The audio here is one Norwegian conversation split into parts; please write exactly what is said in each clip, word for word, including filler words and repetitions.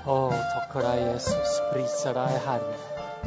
Å, takker deg, Jesus. Priser deg, Herre.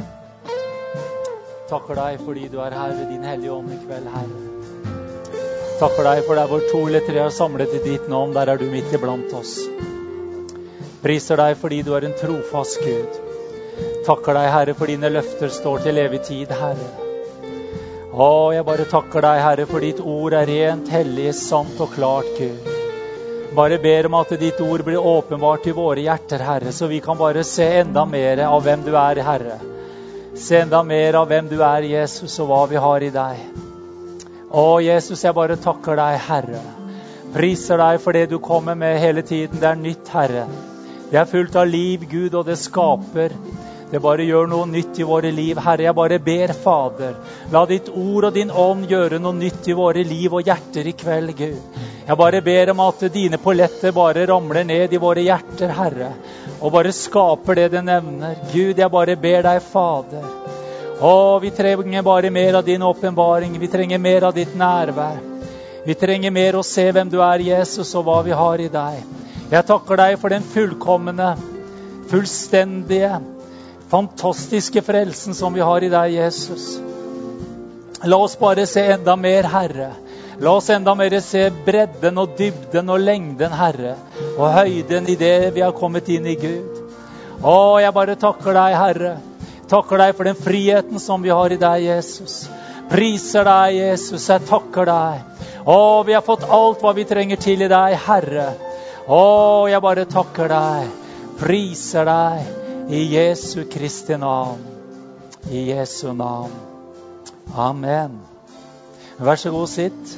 Takker deg fordi du er her ved din hellige ånd i kveld, Herre. Takker deg for der hvor to eller tre er samlet i ditt navn, der er du midt iblant oss. Priser deg fordi du er en trofast Gud. Takker deg, Herre, for dine løfter står til evig tid, Herre. Å, jeg bare takker deg, Herre, for ditt ord er rent, hellig, sant og klart, Gud. Bare ber om at ditt ord blir åpenbart i våre hjerter, Herre, så vi kan bare se enda mer av hvem du er, Herre. Se enda mer av hvem du er, Jesus, og hva vi har i deg. Å, Jesus, jeg bare takker deg, Herre. Priser deg for det du kommer med hele tiden. Det er nytt, Herre. Det er fullt av liv, Gud, og det skaper. Det bare gjør noe nytt i våre liv, Herre. Jeg bare ber, Fader, la ditt ord og din ånd gjøre noe nytt i våre liv og hjerter i kveld, Gud. Jeg bare ber om at dine polletter bare ramler ned i våre hjerter, Herre, og bare skaper det det nevner. Gud, jeg bare ber deg, Fader. Å, vi trenger bare mer av din åpenbaring. Vi trenger mer av ditt nærvær. Vi trenger mer å se hvem du er, Jesus, og hva vi har i deg. Jeg takker deg for den fullkomne, fullstendige, fantastiske frelsen som vi har i deg, Jesus. La oss bare se enda mer, Herre. La oss enda mer se bredden og dybden og lengden, Herre, og høyden i det vi har kommet inn i, Gud. Å, jeg bare takker deg, Herre. Takker deg for den friheten som vi har i deg, Jesus. Priser deg, Jesus. Jeg takker deg. Å, vi har fått alt hva vi trenger til i deg, Herre. Å, jeg bare takker deg. Priser deg i Jesu Kristi navn. I Jesu navn. Amen. Vær så god, sitt.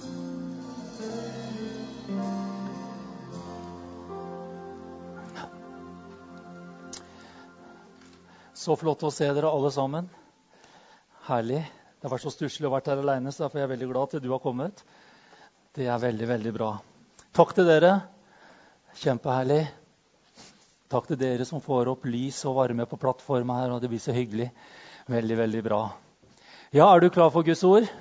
Så flott å se dere alle sammen. Herlig. Det har vært så stusslig å være her alene, så derfor er jeg veldig glad til du har kommet. Det er veldig, veldig bra. Takk til dere. Kjempeherlig. Takk til dere som får opp lys og varme på plattformen her, og det blir så hyggelig. Veldig, veldig bra. Ja, er du klar for Guds ord?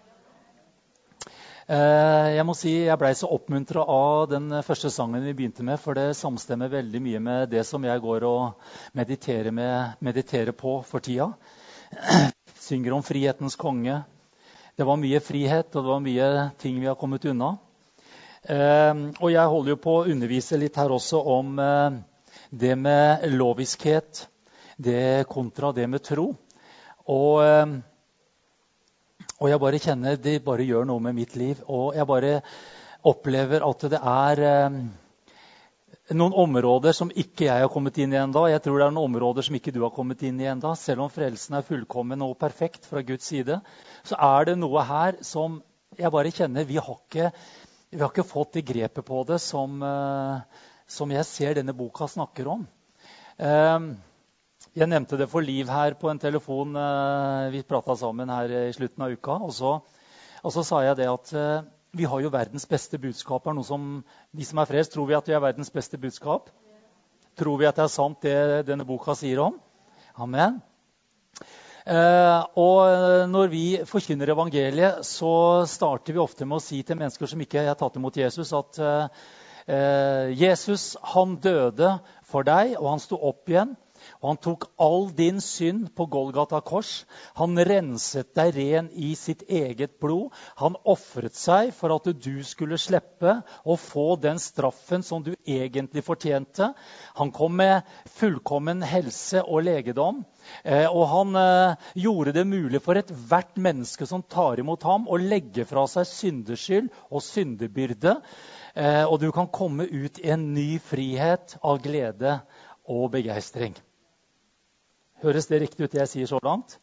Jeg må si jeg ble så oppmuntret av den første sangen vi begynte med, for det samstemmer veldig mye med det som jeg går og mediterer, med, mediterer på for tida. Synger om frihetens konge. Det var mye frihet, og det var mye ting vi har kommet unna. Og jeg holder jo på å undervise litt her også om det med loviskhet, det kontra det med tro. Og Og jeg bare kjenner det bare gjør noe med mitt liv. Og jeg bare opplever at det er eh, noen områder som ikke jeg har kommet inn i enda. Jeg tror det er noen områder som ikke du har kommet inn i enda. Selv om frelsen er fullkommen og perfekt fra Guds side, så er det noe her som jeg bare kjenner vi har ikke, vi har ikke fått det grepet på det som, eh, som jeg ser denne boka snakker om. Eh, Jeg nevnte det for Liv her på en telefon. Vi pratet sammen her i slutten av uka. Og så, og så sa jeg det at vi har jo verdens beste budskap. Er noe som, de som er frelst, tror vi at vi er verdens beste budskap? Tror vi at det er sant det denne boka sier om? Amen. Eh, og når vi forkynner evangeliet, så starter vi ofte med å si til mennesker som ikke har tatt imot Jesus, at eh, Jesus, han døde for deg, og han sto opp igjen. Og han tok all din synd på Golgata kors. Han renset deg ren i sitt eget blod. Han offret seg for at du skulle slippe å få den straffen som du egentlig fortjente. Han kom med fullkommen helse og legedom. Og han gjorde det mulig for et hvert menneske som tar imot ham å legge fra seg syndeskyld og syndebyrde. Og du kan komme ut i en ny frihet av glede og begeistring. Høres det riktig ut det jeg sier så langt?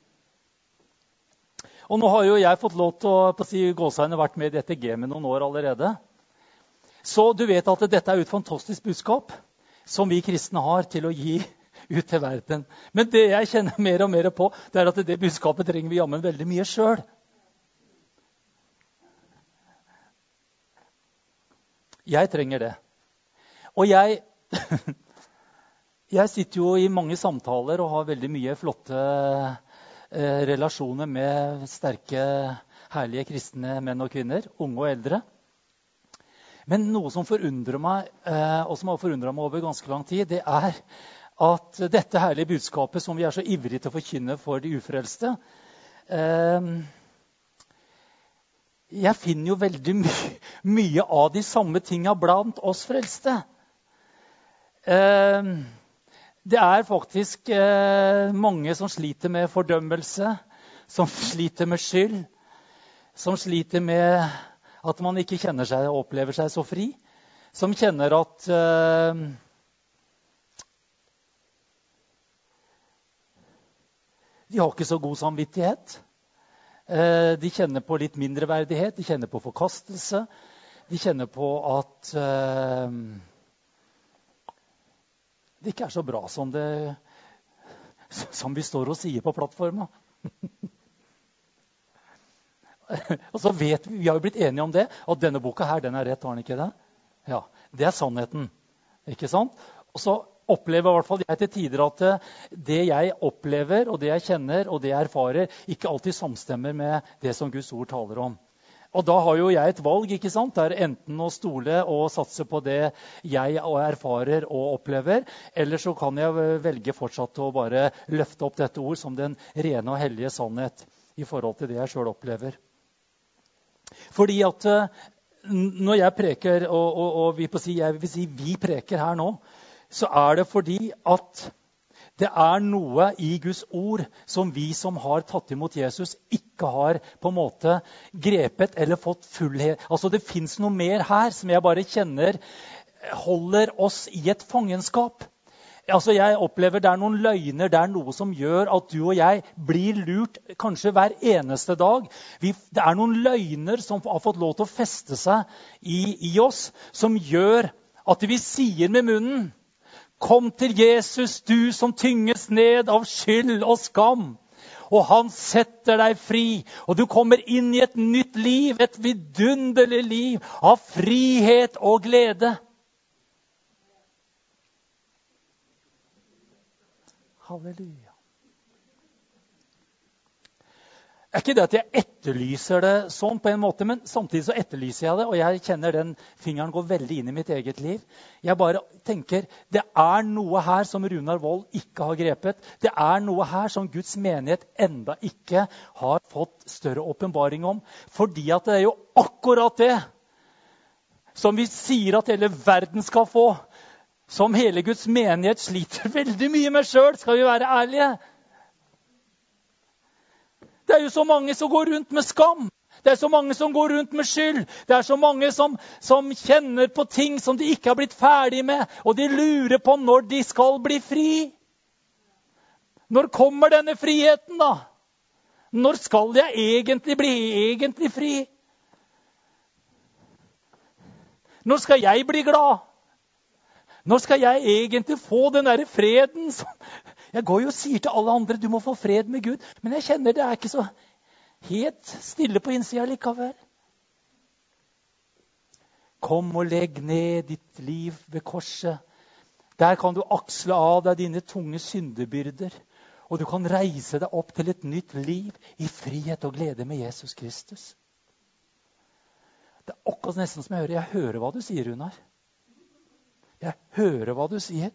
Og nå har jo jeg fått lov til å på å si, gåsehudene vært med i dette gamet noen år allerede. Så du vet at dette er jo et fantastisk budskap som vi kristne har til å gi ut til verden. Men det jeg kjenner mer og mer på, det er at det budskapet trenger vi jammen veldig mye selv. Jeg trenger det. Og jeg... Jeg sitter jo i mange samtaler og har veldig mye flotte eh, relasjoner med sterke, herlige kristne menn og kvinner, unge og eldre. Men noe som forundrer meg, eh, og som har forundret meg over ganske lang tid, det er at dette herlige budskapet som vi er så ivrige til å forkynne for de ufrelste, eh, jeg finner jo veldig my mye av de samme tingene blant oss frelste. Eh, det er faktisk eh, mange som sliter med fordømmelse, som sliter med skyld, som sliter med at man ikke kjenner seg og opplever seg så fri, som kjenner at eh, de har ikke så god samvittighet. Eh, de kjenner på litt mindreverdighet, de kjenner på forkastelse, de kjenner på at eh, det ikke er så bra som, det, som vi står og sier på plattformen. Og så vet vi, vi har jo blitt enige om det, at denne boka her, den er rett, har den ikke det? Ja, det er sannheten, ikke sant? Og så opplever i hvert fall jeg til tider at det jeg opplever, og det jeg kjenner, og det jeg erfarer, ikke alltid samstemmer med det som Guds ord taler om. Og da har jo jeg et valg, ikke sant? Det er enten å stole og satse på det jeg erfarer og opplever, eller så kan jeg velge fortsatt å bare løfte opp dette ord som den rene og hellige sannhet i forhold til det jeg selv opplever. Fordi at når jeg preker, og, og, og vi, si, jeg vil si vi preker her nå, så er det fordi at det er noe i Guds ord som vi som har tatt imot Jesus ikke har på en måte grepet eller fått fullhet. Altså det finnes noe mer her som jeg bare kjenner holder oss i et fangenskap. Altså jeg opplever det er noen løgner, det er noe som gjør at du og jeg blir lurt kanskje hver eneste dag. Vi, det er noen løgner som har fått lov til å feste seg i, i oss, som gjør at vi sier med munnen: kom til Jesus, du som tynges ned av skyld og skam. Og han setter deg fri, og du kommer inn i et nytt liv, et vidunderlig liv av frihet og glede. Halleluja. Det er ikke det at jeg etterlyser det sånn på en måte, men samtidig så etterlyser jeg det, og jeg kjenner den fingeren går veldig inn i mitt eget liv. Jeg bare tenker, det er noe her som Runar Wold ikke har grepet. Det er noe her som Guds menighet enda ikke har fått større åpenbaring om. Fordi at det er jo akkurat det som vi sier at hele verden skal få, som hele Guds menighet sliter veldig mye med selv, skal vi være ærlige. Det er jo så mange som går rundt med skam. Det er så mange som går rundt med skyld. Det er så mange som, som kjenner på ting som de ikke har blitt ferdig med. Og de lurer på når de skal bli fri. Når kommer denne friheten da? Når skal jeg egentlig bli egentlig fri? Når skal jeg bli glad? Når skal jeg egentlig få den der freden som... Jeg går jo og sier til alle andre, du må få fred med Gud. Men jeg kjenner det er ikke så helt stille på innsiden likevel. Kom og legg ned ditt liv ved korset. Der kan du aksle av deg dine tunge syndebyrder. Og du kan reise deg opp til et nytt liv i frihet og glede med Jesus Kristus. Det er akkurat nesten som jeg hører. Jeg hører hva du sier, Runar. Jeg hører hva du sier.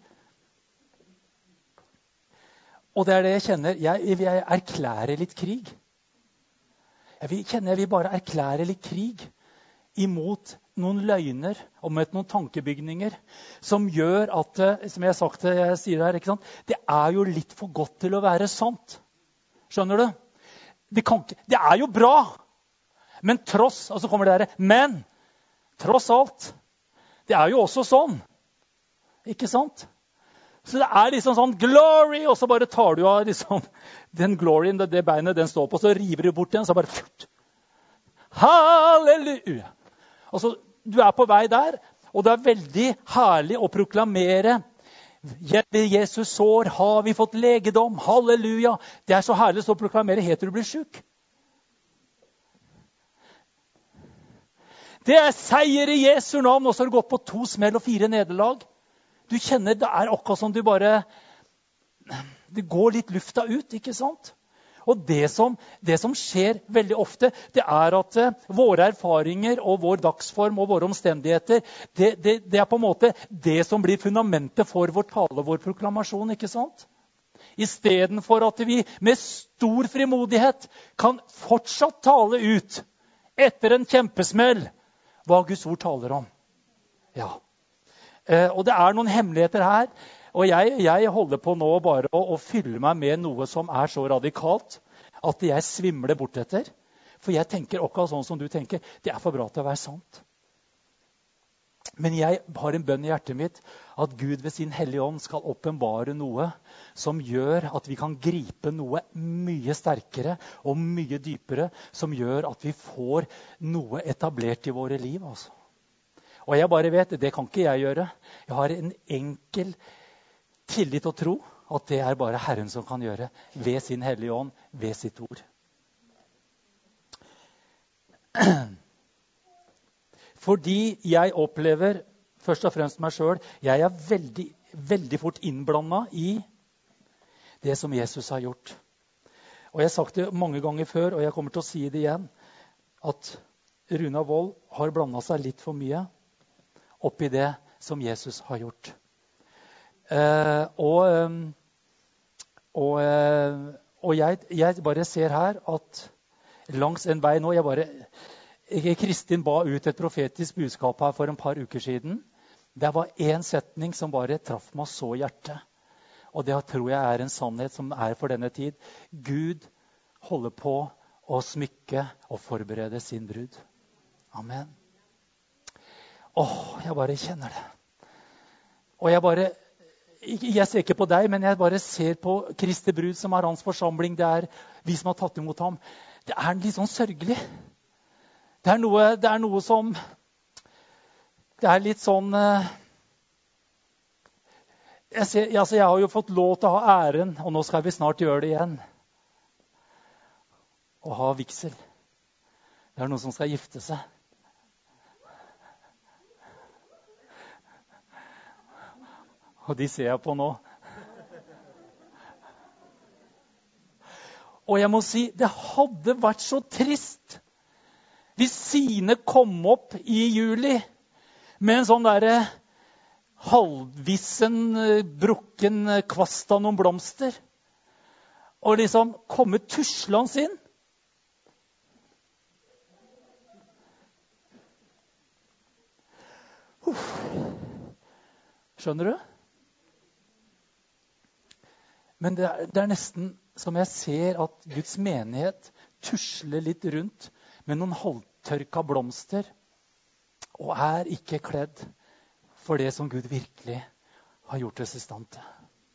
Og det er det jeg kjenner. Jeg, jeg vil erklære litt krig. Jeg vil, kjenner jeg vil bare erklære litt krig imot noen løgner og mot noen tankebygninger som gjør at, som jeg har sagt, jeg sier det her, ikke sant? Det er jo litt for godt til å være sant. Skjønner du? Det, kan ikke, det er jo bra. Men tross, og så kommer det der, men tross alt, det er jo også sånn. Ikke sant? Så det er liksom sånn glory, og så bare tar du av liksom, den gloryen, det, det beinet den står på, så river du bort den, så bare furt. Halleluja! Og så du er på vei der, og det er veldig herlig å proklamere. Ved Jesus sår har vi fått legedom, halleluja! Det er så herlig å proklamere helt til du blir syk. Det er seier i Jesu navn, og så har du gått på to smell og fire nederlag. Du kjenner det er akkurat som du bare, det går litt lufta ut, ikke sant? Og det som, det som skjer veldig ofte, det er at uh, våre erfaringer og vår dagsform og våre omstendigheter, det, det, det er på en måte det som blir fundamentet for vår tale, vår proklamasjon, ikke sant? I stedet for at vi med stor frimodighet kan fortsatt tale ut etter en kjempesmell hva Guds ord taler om. Ja. Uh, og det er noen hemmeligheter her. Og jeg, jeg holder på nå bare å, å fylle meg med noe som er så radikalt at jeg svimler bort etter. For jeg tenker akkurat sånn som du tenker. Det er for bra til å være sant. Men jeg har en bønn i hjertet mitt at Gud ved sin hellige ånd skal åpenbare noe som gjør at vi kan gripe noe mye sterkere og mye dypere, som gjør at vi får noe etablert i våre liv. Altså. Og jeg bare vet, det kan ikke jeg gjøre. Jeg har en enkel tillit og tro at det er bare Herren som kan gjøre ved sin hellige ånd, ved sitt ord. Fordi jeg opplever først og fremst meg selv, jeg er veldig, veldig fort innblandet i det som Jesus har gjort. Og jeg har sagt det mange ganger før, og jeg kommer til å si det igjen, at Runa Wold har blandet seg litt for mye opp i det som Jesus har gjort. Uh, og og, uh, og jeg, jeg bare ser her at langs en vei nå, jeg bare, jeg, Kristin ba ut et profetisk budskap her for en par uker siden. Det var en setning som bare traff meg så i hjertet. Og det tror jeg er en sannhet som er for denne tid. Gud holder på å smykke og forberede sin brud. Amen. Åh, jeg bare kjenner det. Og jeg bare Jeg ser ikke på deg, men jeg bare ser på Kristi brud, som er hans forsamling. Det er vi som har tatt imot ham. Det er litt sånn sørgelig. Det er noe, det er noe som Det er litt sånn jeg, ser, altså jeg har jo fått lov til å ha æren, og nå skal vi snart gjøre det igjen. Å ha vigsel. Det er noen som skal gifte seg. Og de ser jeg på nå. Og jeg må si, det hadde vært så trist hvis Sine kom opp i juli med en sånn der halvvissen, brukken kvast av noen blomster. Og liksom komme tuslende inn. Uff. Skjønner du? Men det er, det er nesten som jeg ser at Guds menighet tusler litt rundt med noen halvtørka blomster og er ikke kledd for det som Gud virkelig har gjort oss i stand til.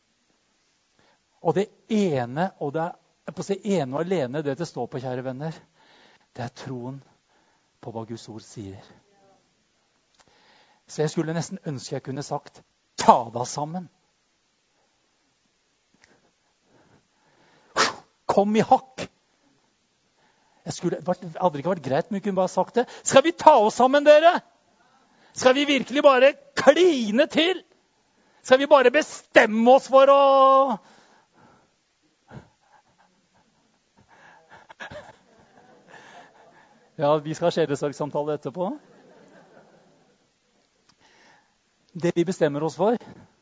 Og det ene, og det er på å si ene og alene det det står på, kjære venner, det er troen på hva Guds ord sier. Så jeg skulle nesten ønske jeg kunne sagt, ta deg sammen. Kom i hakk. Jeg skulle, det hadde ikke vært greit, men vi kunne bare sagt det. Skal vi ta oss sammen, dere? Skal vi virkelig bare kline til? Skal vi bare bestemme oss for å... Ja, vi skal ha skjæresorgsamtale etterpå. Det vi bestemmer oss for,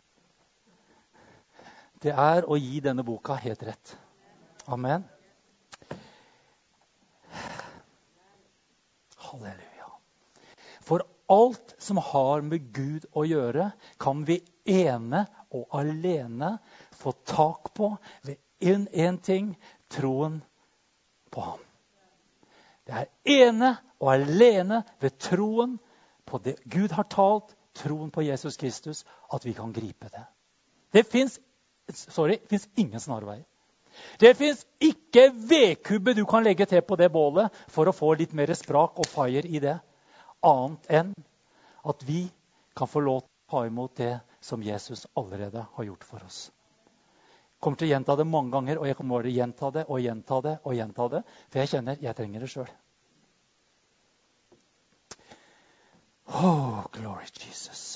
det er å gi denne boka helt rett. Amen. Halleluja. For alt som har med Gud å gjøre, kan vi ene og alene få tak på ved en, en ting, troen på ham. Det er ene og alene ved troen på det Gud har talt, troen på Jesus Kristus, at vi kan gripe det. Det finnes, sorry, det finnes ingen snarveier. Det finnes ikke vedkubbe du kan legge til på det bålet for å få litt mer sprak og fire i det, annet enn at vi kan få lov til å ta imot det som Jesus allerede har gjort for oss. Jeg kommer til å gjenta det mange ganger, og jeg kommer til å gjenta det og gjenta det og gjenta det, for jeg kjenner jeg trenger det selv. Oh, glory Jesus.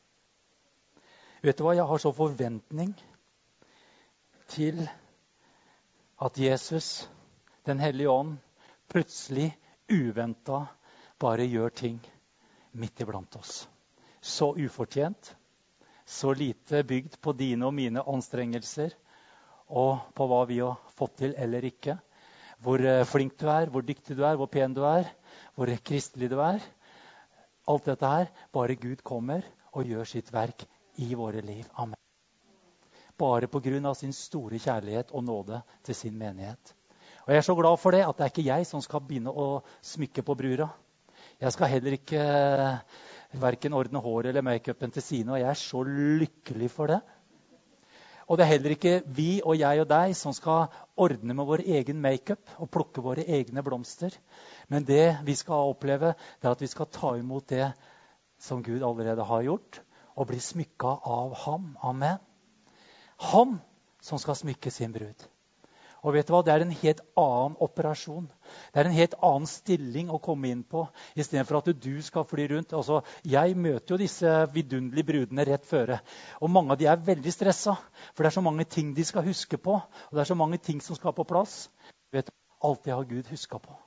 Vet du hva, jeg har så forventning til at Jesus, den hellige ånd, plutselig, uventet, bare gjør ting midt iblant oss. Så ufortjent, så lite bygd på dine og mine anstrengelser, og på hva vi har fått til eller ikke. Hvor flink du er, hvor dyktig du er, hvor pen du er, hvor kristelig du er. Alt dette her, bare Gud kommer og gjør sitt verk i våre liv. Amen. Bare på grunn av sin store kjærlighet og nåde til sin menighet. Og jeg er så glad for det, at det er ikke jeg som skal begynne å smykke på brura. Jeg skal heller ikke hverken ordne håret eller make-upen til sine, og jeg er så lykkelig for det. Og det er heller ikke vi og jeg og deg som skal ordne med vår egen make-up og plukke våre egne blomster. Men det vi skal oppleve, det er at vi skal ta imot det som Gud allerede har gjort, og bli smykket av ham. Amen. Han som skal smykke sin brud. Og vet du hva? Det er en helt annen operasjon. Det er en helt annen stilling å komme inn på, i stedet for at du skal fly rundt. Altså, jeg møter jo disse vidunderlige brudene rett føre. Og mange av de er veldig stresset, for det er så mange ting de skal huske på. Og det er så mange ting som skal på plass. Vet du, alt det har Gud husket på.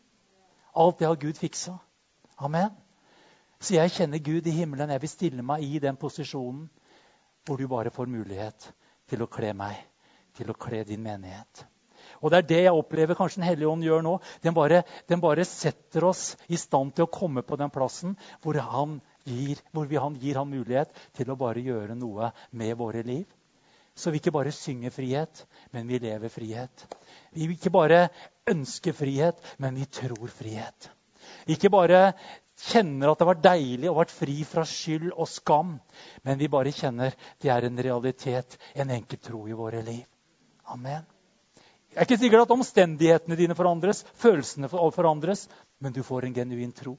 Alt det har Gud fikset. Amen. Så jeg kjenner Gud i himmelen. Jeg vil stille meg i den posisjonen hvor du bare får mulighet til å kle meg, til å kle din menighet. Og det er det jeg opplever kanskje Den hellige ånd gjør nå. Den bare, den bare setter oss i stand til å komme på den plassen hvor, han gir, hvor vi, han gir han mulighet til å bare gjøre noe med våre liv. Så vi ikke bare synger frihet, men vi lever frihet. Vi ikke bare ønsker frihet, men vi tror frihet. Vi ikke bare kjenner at det var deilig å være fri fra skyld og skam, men vi bare kjenner det er en realitet, en enkel tro i våre liv. Amen. Jeg er ikke sikkert at omstendighetene dine forandres, følelsene forandres, men du får en genuin tro.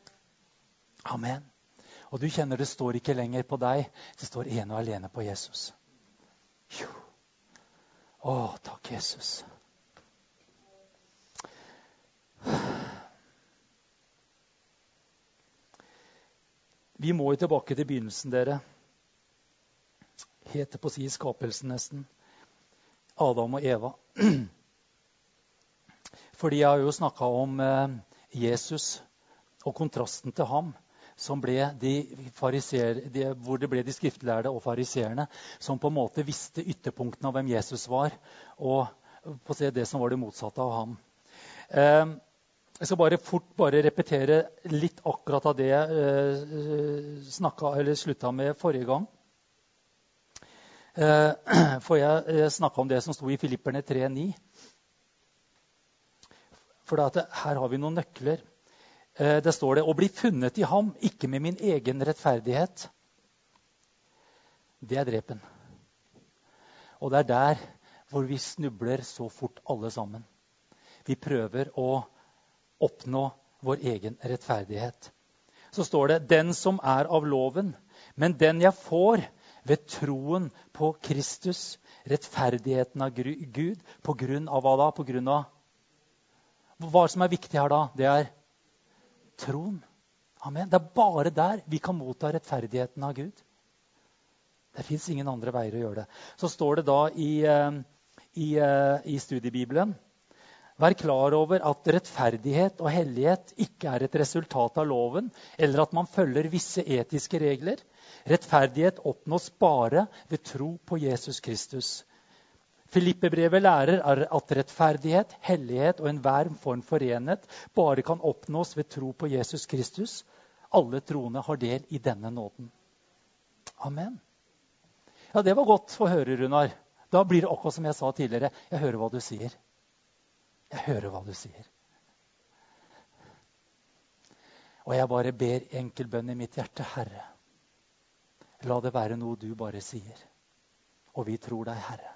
Amen. Og du kjenner det står ikke lenger på deg, det står ene og alene på Jesus. Å, takk Jesus. Vi må jo tilbake til begynnelsen, dere. Helt på å si skapelsen nesten. Adam og Eva. Fordi jeg har jo snakket om eh, Jesus og kontrasten til ham, som ble de fariser, de, hvor det ble de skriftlærde og fariserene, som på en måte visste ytterpunktene av hvem Jesus var, og på å se det som var det motsatte av ham. Eh, jeg skal bare fort bare repetere litt akkurat av det jeg eh, snakket, eller sluttet med forrige gang. For jeg snakket om det som sto i Filipperne tre ni. For det, her har vi noen nøkler. Det står det, å bli funnet i ham, ikke med min egen rettferdighet. Det er drepen. Og det er der hvor vi snubler så fort alle sammen. Vi prøver å oppnå vår egen rettferdighet. Så står det, den som er av loven, men den jeg får ved troen på Kristus, rettferdigheten av Gud, på grunn av hva da? På grunn av hva som er viktig her da? Det er troen. Amen. Det er bare der vi kan motta rettferdigheten av Gud. Det finnes ingen andre veier å gjøre det. Så står det da i, i, i studiebibelen, vær klar over at rettferdighet og hellighet ikke er et resultat av loven, eller at man følger visse etiske regler. Rettferdighet oppnås bare ved tro på Jesus Kristus. Filippebrevet lærer at rettferdighet, hellighet og enhver form for renhet bare kan oppnås ved tro på Jesus Kristus. Alle troende har del i denne nåden. Amen. Ja, det var godt å høre, Runar. Da blir det akkurat som jeg sa tidligere. Jeg hører hva du sier. Jeg hører hva du sier. Og jeg bare ber enkel bønn i mitt hjerte, Herre. La det være noe du bare sier. Og vi tror deg, Herre.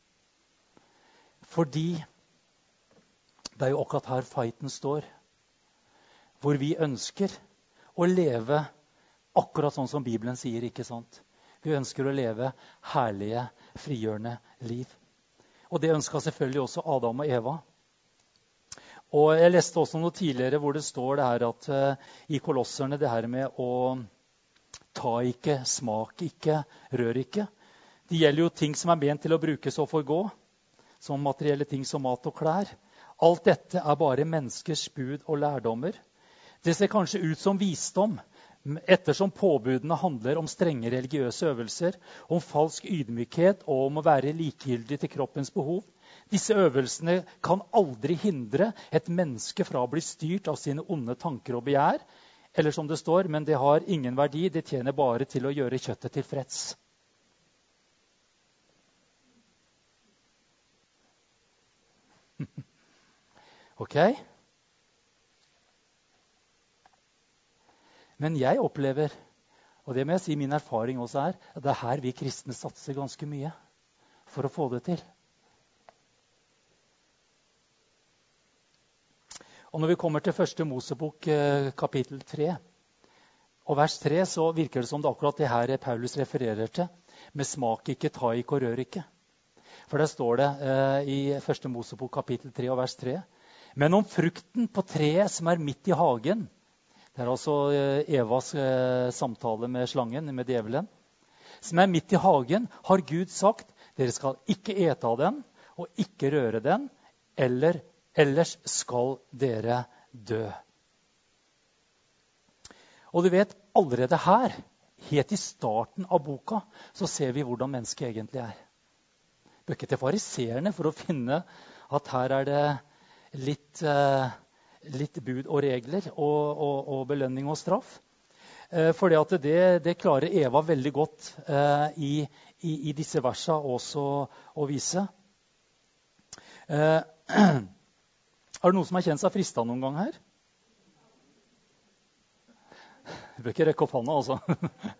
Fordi det er jo akkurat her fighten står. Hvor vi ønsker å leve akkurat sånn som Bibelen sier, ikke sant? Vi ønsker å leve herlige, frigjørende liv. Og det ønsket selvfølgelig også Adam og Eva. Og jeg leste også noe tidligere hvor det står det her at uh, i Kolosserne det her med å ta ikke, smak ikke, rør ikke. Det gjelder jo ting som er ment til å brukes og forgå. som materielle ting som mat og klær. Alt dette er bare menneskers bud og lærdommer. Det ser kanskje ut som visdom, ettersom påbudene handler om strenge religiøse øvelser, om falsk ydmykhet og om å være likegyldig til kroppens behov. Disse øvelsene kan aldri hindre et menneske fra å bli styrt av sine onde tanker og begjær. Eller som det står, men det har ingen verdi, det tjener bare til å gjøre kjøttet tilfreds. Ok? Men jeg opplever, og det må jeg si min erfaring også er, at det er her vi kristne satser ganske mye for å få det til. Og når vi kommer til første Mosebok kapittel tre, og vers tre, så virker det som det akkurat det her Paulus refererer til, med smak ikke, ta ikke og rør ikke. For der står det eh, i første Mosebok kapittel tre og vers tre, men om frukten på treet som er midt i hagen, det er altså eh, Evas eh, samtale med slangen, med djevelen, som er midt i hagen, har Gud sagt, dere skal ikke ete av den, og ikke røre den, eller ellers skal dere dø. Og du vet, allerede her, helt i starten av boka, så ser vi hvordan mennesket egentlig er. Vi bør ikke til fariserene for å finne at her er det litt, eh, litt bud og regler og, og, og belønning og straff. Eh, for det, det, det klarer Eva veldig godt eh, i, i, i disse versene også å vise. Eh, er det noen som har kjent seg fristet noen gang her? Du bør ikke rekke opp hånda, altså.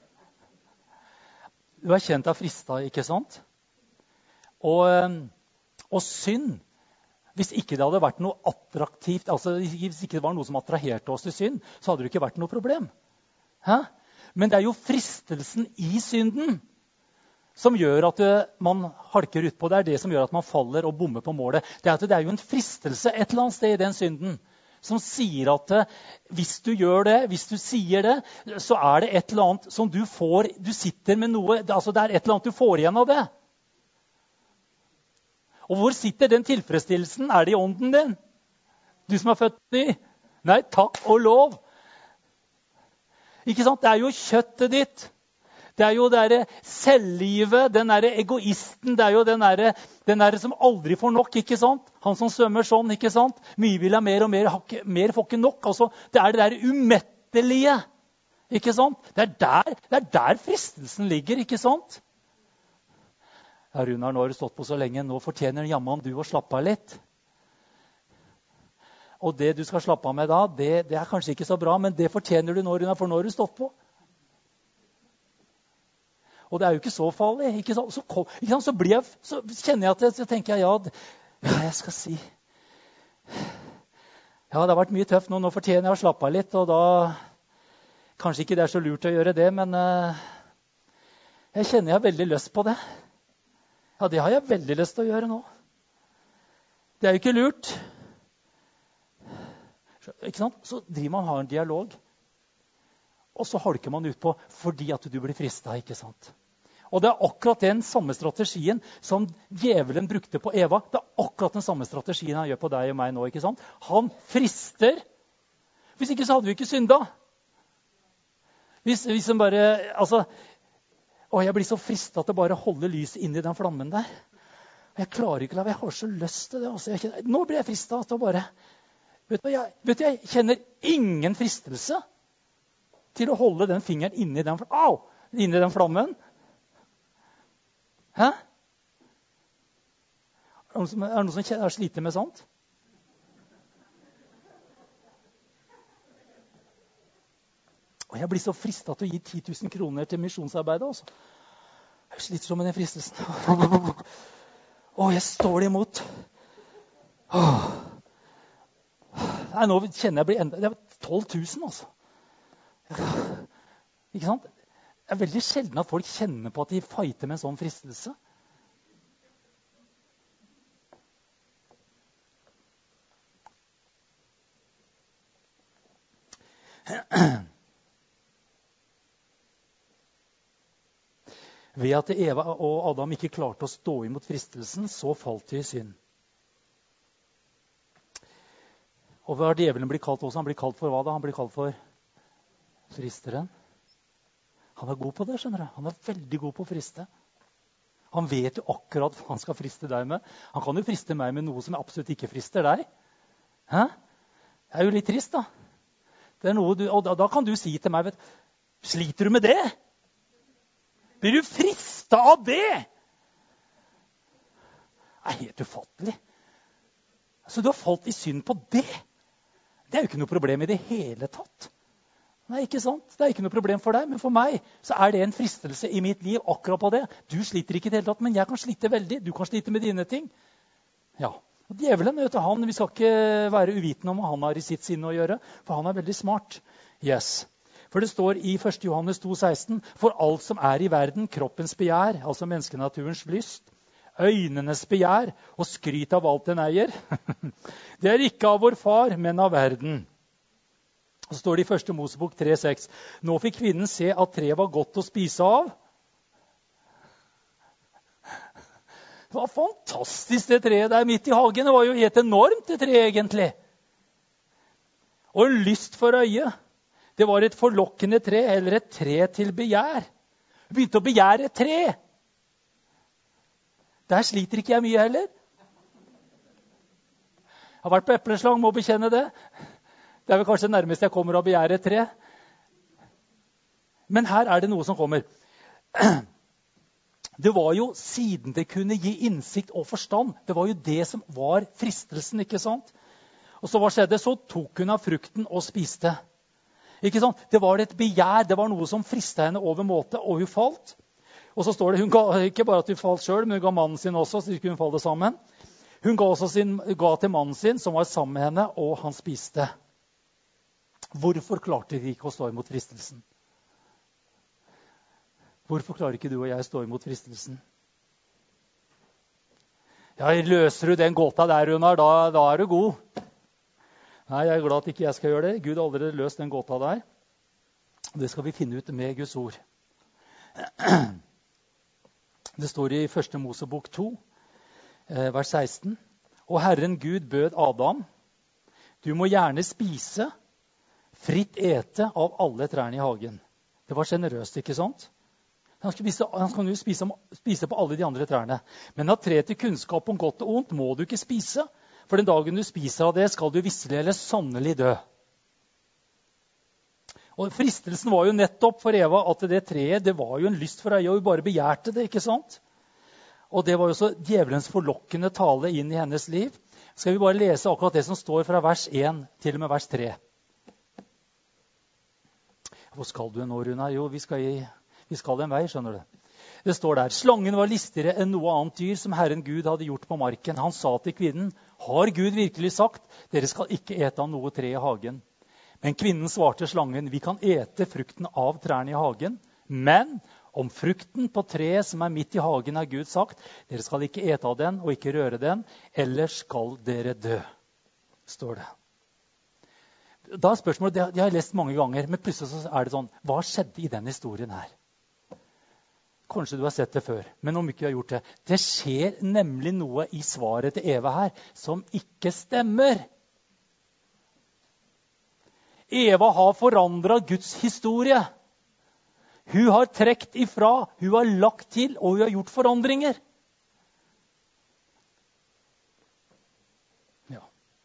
Du har kjent deg fristet, ikke sant? Og, og synd, hvis ikke det hadde vært noe attraktivt, altså hvis ikke det var noe som attraherte oss til synd, så hadde det ikke vært noe problem. Hæ? Men det er jo fristelsen i synden som gjør at man halker ut på. Det er det som gjør at man faller og bommer på målet. Det er, at det er jo en fristelse et eller annet sted i den synden som sier at hvis du gjør det, hvis du sier det, så er det et eller annet som du får, du sitter med noe, altså det er et eller annet du får igjen av det. Og hvor sitter den tilfredsstillelsen? Er det i ånden din? Du som er født ny? Nei, takk og lov. Ikke sant? Det er jo kjøttet ditt. Det er jo det der selvlivet, den der egoisten, det er jo den der, den der som aldri får nok, ikke sant? Han som svømmer sånn, ikke sant? Mye vil ha mer og mer, mer får ikke nok. Altså, det er det der umettelige, ikke sant? Det er der, det er der fristelsen ligger, ikke sant? Ja, Runar, nå har du stått på så lenge, nå fortjener jammen du å slappe av litt. Og det du skal slappe av med da, det, det er kanskje ikke så bra, men det fortjener du nå, Runar, for nå har du stått på. Og det er jo ikke så farlig. Ikke så, så, ikke sant? Så, blir jeg, så kjenner jeg at jeg, så tenker jeg, ja, ja, jeg skal si. Ja, det har vært mye tøft nå, nå fortjener jeg å slappe av litt, og da kanskje ikke det er så lurt å gjøre det, men uh, jeg kjenner jeg har veldig lyst på det. Ja, det har jeg veldig lyst til å gjøre nå. Det er jo ikke lurt. Ikke sant? Så driver man har en dialog. Og så halker man ut på fordi at du blir fristet, ikke sant? Og det er akkurat den samme strategien som djevelen brukte på Eva. Det er akkurat den samme strategien han gjør på deg og meg nå, ikke sant? Han frister. Hvis ikke så hadde vi ikke synda. Hvis, hvis han bare, altså... Og jeg blir så fristet at det bare holder lyset inne i den flammen der. Og jeg klarer ikke, jeg har så lyst til det. Altså. Jeg, nå blir jeg fristet til å bare... Vet du, jeg, vet du, jeg kjenner ingen fristelse til å holde den fingeren inne i den, au, inne i den flammen. Hæ? Er det noen som, er det noen som kjenner, er sliter med sånt? Og jeg blir så fristet til å gi ti tusen kroner til misjonsarbeidet. Også. Jeg sliter så med den fristelsen. Å, jeg står det imot. Åh. Nei, nå kjenner jeg blir enda... Det er tolv tusen, altså. Ikke sant? Det er veldig sjelden at folk kjenner på at de fighter med en sånn fristelse. Ved at Eva og Adam ikke klarte å stå imot fristelsen, så falt de i synd. Og hva er djevelen blitt kalt også? Han blir kalt for hva da? Han blir kalt for fristeren. Han er god på det, skjønner du. Han er veldig god på å friste. Han vet jo akkurat hva han skal friste deg med. Han kan jo friste meg med noe som absolutt ikke frister deg. Hæ? Det er jo litt trist, da. Det er noe du, og da, da kan du si til meg, vet, sliter du med det? Blir du fristet av det? Det er helt ufattelig. Så du har falt i synd på det. Det er jo ikke noe problem i det hele tatt. Nei, ikke sant? Det er ikke noe problem for deg, men for meg så er det en fristelse i mitt liv akkurat på det. Du sliter ikke i det hele tatt, men jeg kan slite veldig. Du kan slite med dine ting. Ja, og djevelen, vet du, han, vi skal ikke være uvitende om hva han har i sitt sinne å gjøre, for han er veldig smart. Yes. For det står i første Johannes to seksten, for alt som er i verden, kroppens begjær, altså menneskenaturens lyst, øynenes begjær og skryt av alt den eier, det er ikke av vår far, men av verden. Så står det i første Mosebok tre seks. Nå fikk kvinnen se at treet var godt å spise av. Det var fantastisk, det treet der midt i hagen. Det var jo helt enormt, det treet egentlig. Og en lyst for øyet. Det var et forlokkende tre, eller et tre til begjær. Jeg begynte å begjære et tre. Der sliter ikke jeg mye heller. Jeg har vært på epleslang, må bekjenne det. Det er vel kanskje nærmest jeg kommer å begjære et tre. Men her er det noe som kommer. Det var jo siden det kunne gi innsikt og forstand. Det var jo det som var fristelsen, ikke sant? Og så hva skjedde? Så tok hun av frukten og spiste. Ikke sant? Det var et begjær, det var noe som fristet henne over måte, og hun falt. Og så står det, hun ga, ikke bare at hun falt selv, men hun ga mannen sin også, så de kunne falle sammen. Hun ga, også sin, ga til mannen sin, som var sammen med henne, og han spiste. Hvorfor klarte de ikke å stå imot fristelsen? Hvorfor klarer ikke du og jeg å stå imot fristelsen? Ja, løser du den gåta der, Runar, da, da er du god. Nei, jeg er glad at ikke jeg skal gjøre det. Gud har allerede løst den gåta der. Det skal vi finne ut med Guds ord. Det står i første Mosebok to, vers seksten. Og Herren Gud bød Adam, du må gjerne spise, fritt ete av alle trærne i hagen. Det var generøst, ikke sant? Han skulle spise, han skulle spise, spise på alle de andre trærne. Men av tre til kunnskap om godt og ondt må du ikke spise. For den dagen du spiser av det, skal du visselig eller sannelig dø. Og fristelsen var jo nettopp for Eva at det treet, det var jo en lyst for øyet, og hun bare begjærte det, ikke sant? Og det var jo så djevelens forlokkende tale inn i hennes liv. Skal vi bare lese akkurat det som står fra vers én til og med vers tre. Hvor skal du nå, Runar? Jo, vi skal, i, vi skal en vei, skjønner du. Det står der, slangen var listigere enn noe annet dyr som Herren Gud hadde gjort på marken. Han sa til kvinnen, har Gud virkelig sagt, dere skal ikke ete av noe tre i hagen. Men kvinnen svarte slangen, vi kan ete frukten av trærne i hagen, men om frukten på treet som er midt i hagen har Gud sagt, dere skal ikke ete av den og ikke røre den, ellers skal dere dø, står det. Da er spørsmålet, det har jeg lest mange ganger, men plutselig så er det sånn, hva skjedde i den historien her? Kanskje du har sett det før, men om ikke du har gjort det. Det skjer nemlig noe i svaret til Eva her som ikke stemmer. Eva har forandret Guds historie. Hun har trekt ifra, hun har lagt til, og hun har gjort forandringer. Ja.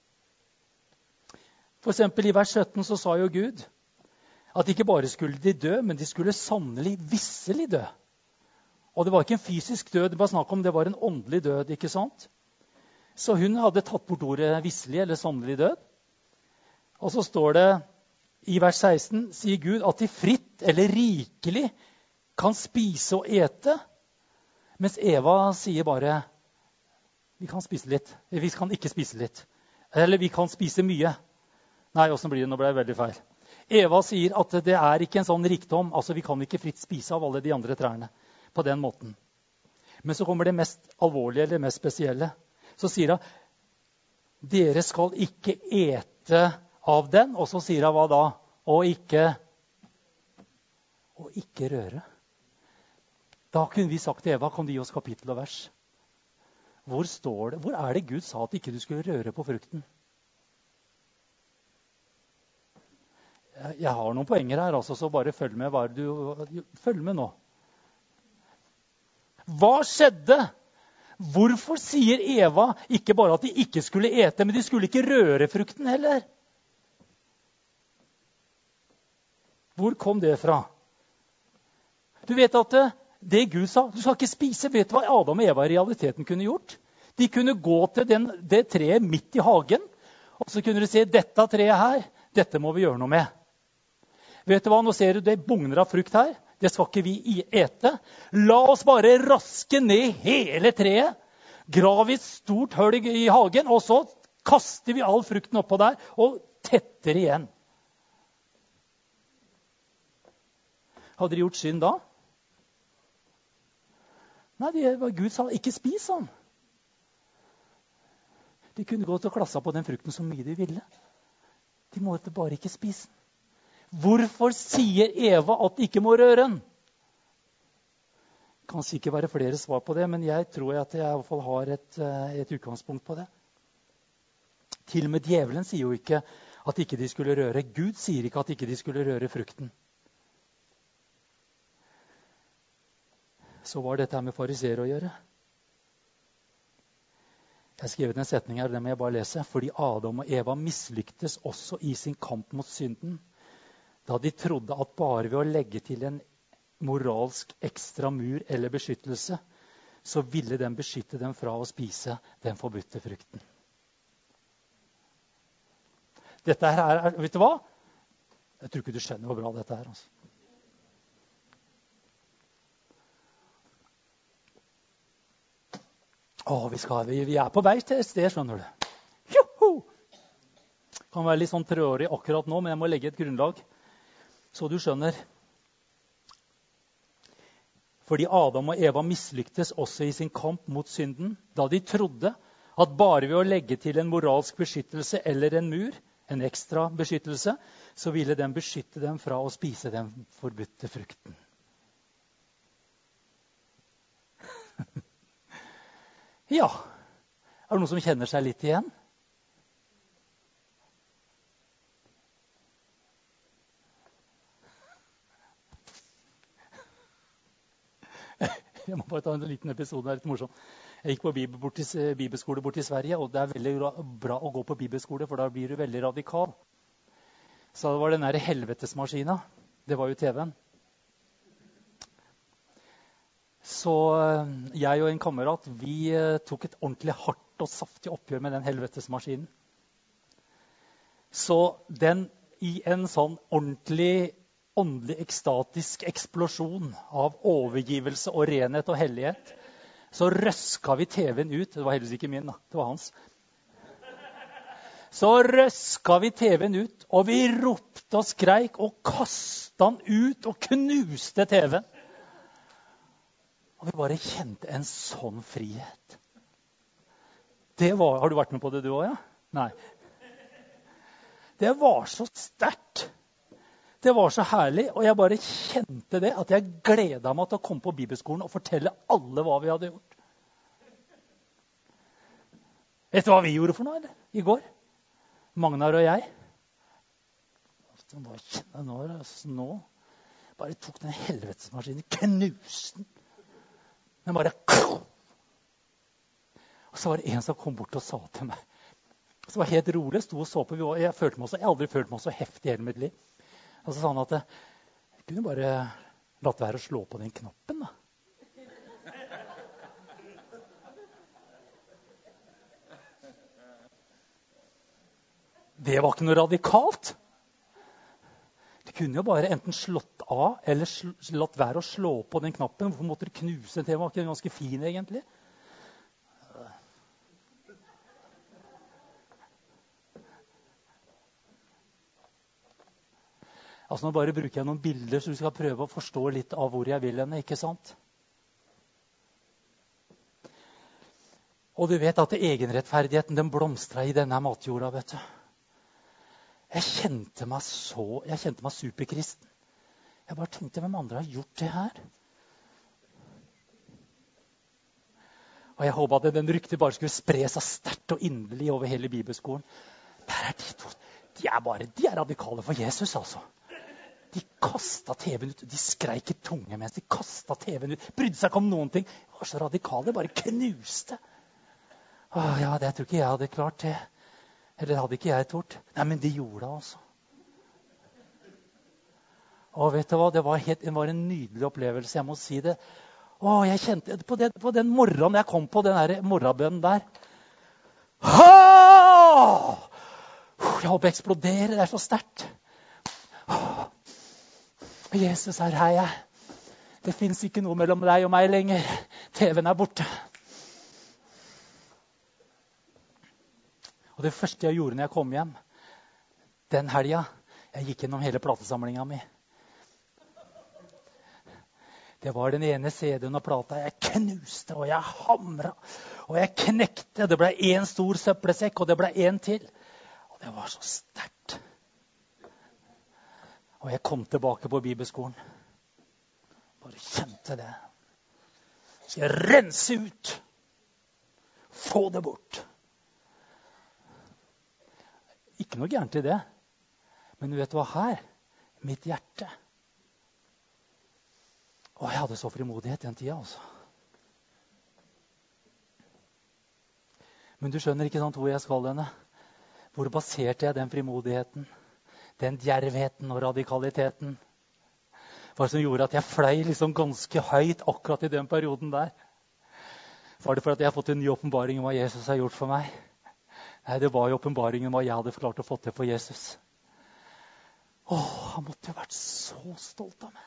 For eksempel i vers sytten så sa jo Gud at ikke bare skulle de dø, men de skulle sannelig visselig dø. Og det var ikke en fysisk død, det var snakk om det var en åndelig død, ikke sant? Så hun hadde tatt bort ordet visselig eller sannelig død. Og så står det i vers seksten, sier Gud at de fritt eller rikelig kan spise og ete, mens Eva sier bare, vi kan spise litt, vi kan ikke spise litt, eller vi kan spise mye. Nei, hvordan blir det? Nå ble det veldig feil. Eva sier at det er ikke en sånn rikdom, altså vi kan ikke fritt spise av alle de andre trærne på den måten. Men så kommer det mest alvorlige, eller mest spesielle. Så sier hun, dere skal ikke ete av den, og så sier hun hva da? Og ikke, og ikke røre. Da kunne vi sagt til Eva, kan du gi oss kapittel og vers? Hvor står det? Hvor er det Gud sa at ikke du skulle røre på frukten? Jeg, jeg har noen poenger her, altså, så bare følg med. Hva er det du, følg med nå. Hva skjedde? Hvorfor sier Eva ikke bare at de ikke skulle ete, men de skulle ikke røre frukten heller? Hvor kom det fra? Du vet at det, det Gud sa, du skal ikke spise. Vet du hva Adam og Eva i realiteten kunne gjort? De kunne gå til den, det treet midt i hagen, og så kunne de si, dette treet her, dette må vi gjøre noe med. Vet du hva, nå ser du det bugner av frukt her. Det skal ikke vi ete. La oss bare raske ned hele treet. Grav et stort hull i hagen, og så kaster vi all frukten oppå der og tetter igjen. Hadde de gjort synd da? Nei, det var Gud sa, ikke spis sånn. De kunne gå til å klasse på den frukten så mye de ville. De måtte bare ikke spise den. Hvorfor sier Eva at de ikke må røre den? Det kan sikkert være flere svar på det, men jeg tror at jeg i hvert fall har et, et utgangspunkt på det. Til og med djevelen sier jo ikke at ikke de skulle røre. Gud sier ikke at ikke de skulle røre frukten. Så var dette her med fariseere å gjøre. Jeg har skrevet en setning her, det må jeg bare lese. Fordi Adam og Eva mislyktes også i sin kamp mot synden, da de trodde at bare ved å legge til en moralsk ekstra mur eller beskyttelse, så ville den beskytte dem fra å spise den forbudte frukten. Dette her er, vet du hva? Jeg tror ikke du skjønner hvor bra dette er. Altså. Å, vi, skal, vi, vi er på vei til et sted, skjønner du. Joho! Kan være litt sånn trøårig akkurat nå, men jeg må legge et grunnlag. Så du skjønner. Fordi Adam og Eva mislyktes også i sin kamp mot synden, da de trodde at bare ved å legge til en moralsk beskyttelse eller en mur, en ekstra beskyttelse, så ville den beskytte dem fra å spise den forbudte frukten. Ja, er det noen som kjenner seg litt igjen? Jeg må bare ta en liten episode, det er litt morsom. Jeg gikk på bibelskole bort i Sverige, og det er veldig bra å gå på bibelskole, for da blir du veldig radikal. Så det var den der helvetesmaskina, det var jo T V-en. Så jeg og en kamerat, vi tok et ordentlig hardt og saftig oppgjør med den helvetesmaskinen. Så den i en sånn ordentlig åndelig ekstatisk eksplosjon av overgivelse og renhet og hellighet, så røska vi T V-en ut. Det var heldigvis ikke min, da. Det var hans. Så røska vi T V-en ut, og vi ropte og skreik og kastet den ut og knuste T V-en. Og vi bare kjente en sånn frihet. Det var, har du vært med på det du også, ja? Nei. Det var så sterkt. Det var så herlig, og jeg bare kjente det, at jeg gledet meg til å komme på bibelskolen og fortelle alle hva vi hadde gjort. Vet du hva vi gjorde for noe, eller? I går? Magnar og jeg. Bare kjenne nå, nå. Bare tok den helvetesmaskinen, knuste den. Men bare... Og så var det en som kom bort og sa til meg. Så var helt rolig, stod og så på. Jeg, følte meg også, jeg har aldri følt meg så heftig i hele mitt liv. Og så sa han at jeg kunne bare latt være å slå på den knappen, da. Det var ikke noe radikalt. Du kunne jo bare enten slått av eller sl- latt være å slå på den knappen. Hvorfor måtte du knuse den til? Den var ikke ganske fin, egentlig. Altså nå bare bruker jeg noen bilder, så du skal prøve å forstå litt av hvor jeg vil henne, ikke sant? Og du vet at egenrettferdigheten, den blomstret i denne matjorda, vet du. Jeg kjente meg så, jeg kjente meg superkristen. Jeg bare tenkte, hvem andre har gjort det her? Og jeg håpet at den ryktet bare skulle spre seg sterkt og inderlig over hele bibelskolen. Der er de to. De er bare, de er radikale for Jesus, altså. De kastet T V-en ut. De skreik i tunge mens de kastet T V-en ut. Brydde seg ikke om noen ting. De var så radikale, bare knuste. Åh, ja, det jeg tror ikke jeg hadde klart det. Eller hadde ikke jeg tort. Nei, men de gjorde det, altså. Og vet du hva? Det var, helt, det var en nydelig opplevelse, jeg må si det. Åh, jeg kjente på den, på den morgenen jeg kom på den der morgenbønnen der. Åh! Jeg håper jeg eksploderer, det er så sterkt. Åh! Jesus, her er jeg. Det finnes ikke noe mellom deg og meg lenger. T V-en er borte. Og det første jeg gjorde når jeg kom hjem, den helga, jeg gikk gjennom hele platesamlinga mi. Det var den ene C D-en og plata jeg knuste, og jeg hamra, og jeg knekte. Det ble en stor søppelsekk, og det ble en til. Og det var så sterkt. Og jeg kom tilbake på bibelskolen. Bare kjente det. Skal jeg rense ut? Få det bort. Ikke noe gærent i det. Men du vet hva her? Mitt hjerte. Og jeg hadde så frimodighet den tida, altså. Men du skjønner ikke sant hvor jeg skal henne. Hvor baserte jeg den frimodigheten? Den djervheten og radikaliteten? Hva som gjorde at jeg flei liksom ganske høyt akkurat i den perioden der? Var det for at jeg har fått en ny åpenbaring om hva Jesus har gjort for meg? Nei, det var jo åpenbaringen om hva jeg hadde klart å få til for Jesus. Åh, han måtte jo vært så stolt av meg.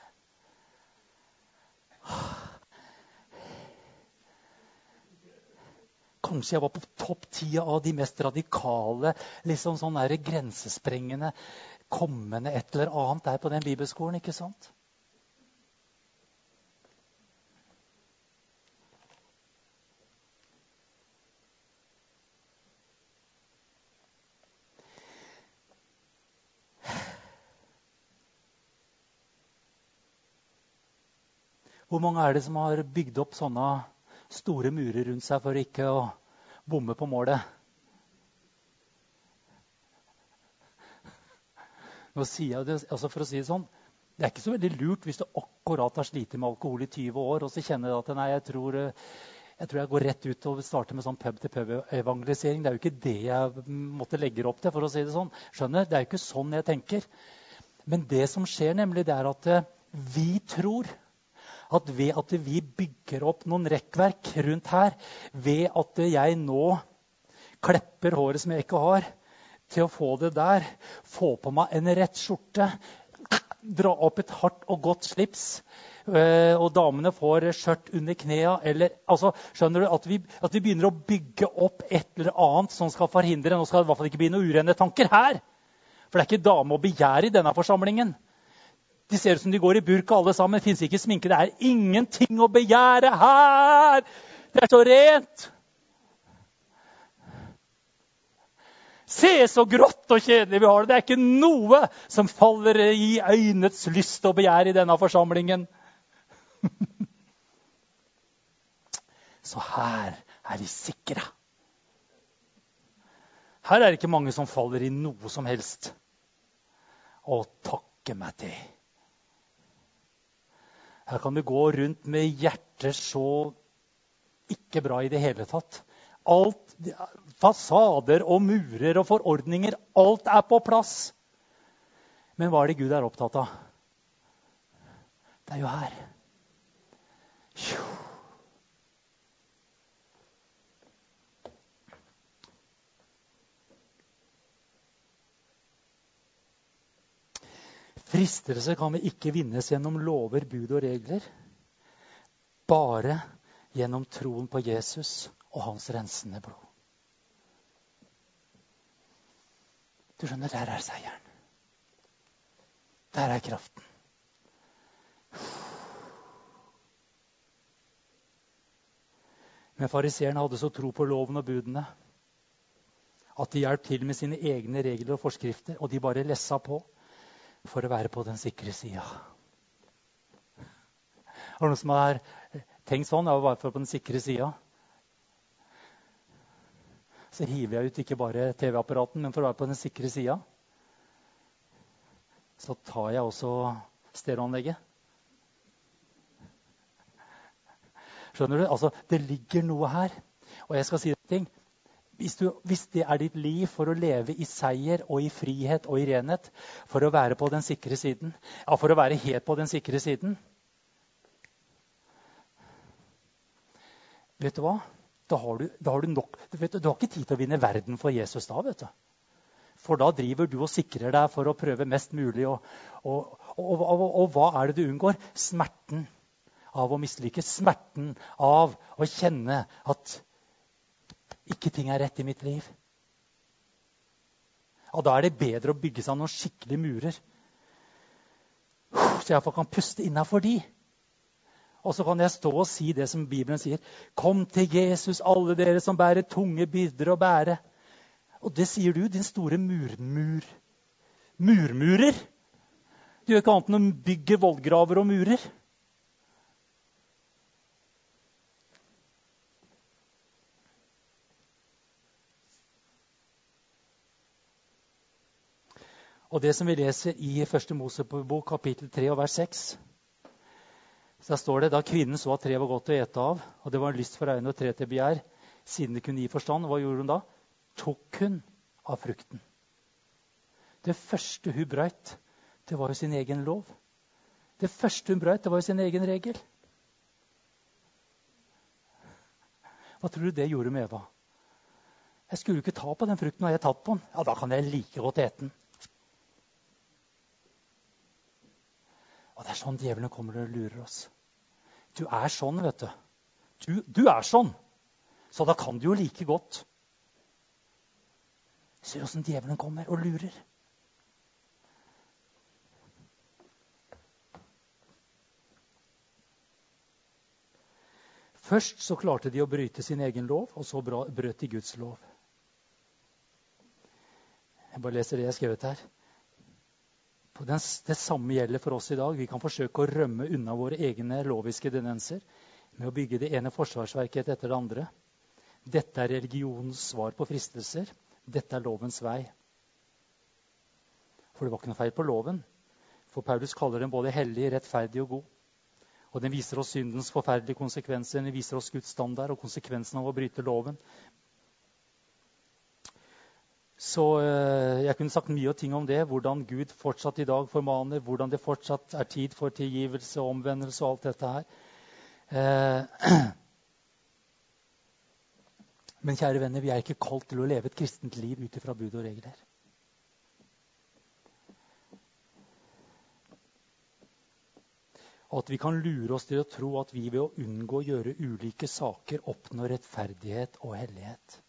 Kanskje jeg var på topp ti av de mest radikale, liksom sånn der grensesprengende, kommende et eller annet der på den bibelskolen, ikke sant? Hvor mange er det som har bygd opp sånne store murer rundt seg for ikke å bomme på målet? Nå sier jeg det, altså for å si det sånn, det er ikke så veldig lurt hvis du akkurat har slitt med alkohol i tyve år, og så kjenner du at nei, jeg tror, jeg tror jeg går rett ut og starter med sånn pub-til-pub-evangelisering. Det er jo ikke det jeg måtte legge opp til, for å si det sånn. Skjønner? Det er jo ikke sånn jeg tenker. Men det som skjer nemlig, det er at vi tror at ved at vi bygger opp noen rekkverk rundt her, ved at jeg nå klepper håret som jeg ikke har, til å få det der, få på meg en rett skjorte, dra opp et hardt og godt slips, og damene får skjørt under knea, eller, altså, skjønner du, at vi, at vi begynner å bygge opp et eller annet som skal forhindre, nå skal det i hvert fall ikke bli noen urene tanker her, for det er ikke dame og begjær i denne forsamlingen. De ser ut som de går i burka alle sammen. Det finnes ikke sminke. Det er ingenting å begjære her. Det er så rent. Se så grått og kjedelig vi har det. Det er ikke noe som faller i øynets lyst og begjær i denne forsamlingen. Så her er vi sikre. Her er det ikke mange som faller i noe som helst. Å takke meg til. Her kan du gå rundt med hjertet så ikke bra i det hele tatt. Alt, fasader og murer og forordninger, alt er på plass. Men hva er det Gud er opptatt av? Det er jo her. Fristelse kan vi ikke vinnes gjennom lover, bud og regler. Bare gjennom troen på Jesus og hans rensende blod. Du skjønner, der er seieren. Der er kraften. Men fariseerne hadde så tro på loven og budene at de hjalp til med sine egne regler og forskrifter, og de bare lessa på. For å være på den sikre sida. Har du noen som har tenkt sånn? Jeg var bare på den sikre sida. så hiver jeg ut ikke bare T V-apparaten, men for å være på den sikre siden, så tar jeg også stereoanlegget. Skjønner du? Altså, det ligger noe her. Og jeg skal si en ting. Hvis, du, hvis det er ditt liv for å leve i seier og i frihet og i renhet, for å være på den sikre siden, ja, for å være helt på den sikre siden, vet du hva? Da har du, da har du nok. Du, vet, du har ikke tid til å vinne verden for Jesus da, vet du. For da driver du og sikrer deg for å prøve mest mulig. Og, og, og, og, og hva er det du unngår? Smerten av å mislykkes. Smerten av å kjenne at ikke ting er rett i mitt liv. Og da er det bedre å bygge seg noen skikkelige murer. Så jeg kan puste innenfor de. Og så kan jeg stå og si det som Bibelen sier. Kom til Jesus, alle dere som bærer tunge byrder å bære. Og det sier du, din store murmur. Murmurer. Du gjør ikke annet enn å bygge vollgraver og murer. Og det som vi leser i første Mosebok, kapittel tre og vers seks, så der står det, da kvinnen så at treet var godt å ete av, og det var en lyst for øynene og tre til begjær, siden det kunne gi forstand, hva gjorde hun da? Tok hun av frukten. Det første hun brøt, det var jo sin egen lov. Det første hun brøt, det var jo sin egen regel. Hva tror du det gjorde med Eva? Jeg skulle jo ikke ta på den frukten, har jeg tatt på den? Ja, da kan jeg like godt ete den. Og det er sånn djevelen kommer og lurer oss. Du er sånn, vet du. Du, du er sånn. Så da kan du jo like godt. Se hvordan djevelen kommer og lurer. Først så klarte de å bryte sin egen lov, og så brøt de Guds lov. Jeg bare leser det jeg har skrevet her. Den, det samme gjelder for oss i dag. Vi kan forsøke å rømme unna våre egne loviske tendenser med å bygge det ene forsvarsverket etter det andre. Dette er religionens svar på fristelser. Dette er lovens vei. For det var ikke noe feil på loven. For Paulus kaller den både hellig, rettferdig og god. Og den viser oss syndens forferdelige konsekvenser. Den viser oss Guds standard og konsekvensen av å bryte loven. Så eh, jeg kunne sagt mye ting om det, hvordan Gud fortsatt i dag formaner, hvordan det fortsatt er tid for tilgivelse og omvendelse og alt dette her. Eh, men kjære venner, vi er ikke kalt til å leve et kristent liv ut ifra bud og regler. Og at vi kan lure oss til å tro at vi ved å unngå å gjøre ulike saker oppnår rettferdighet og hellighet.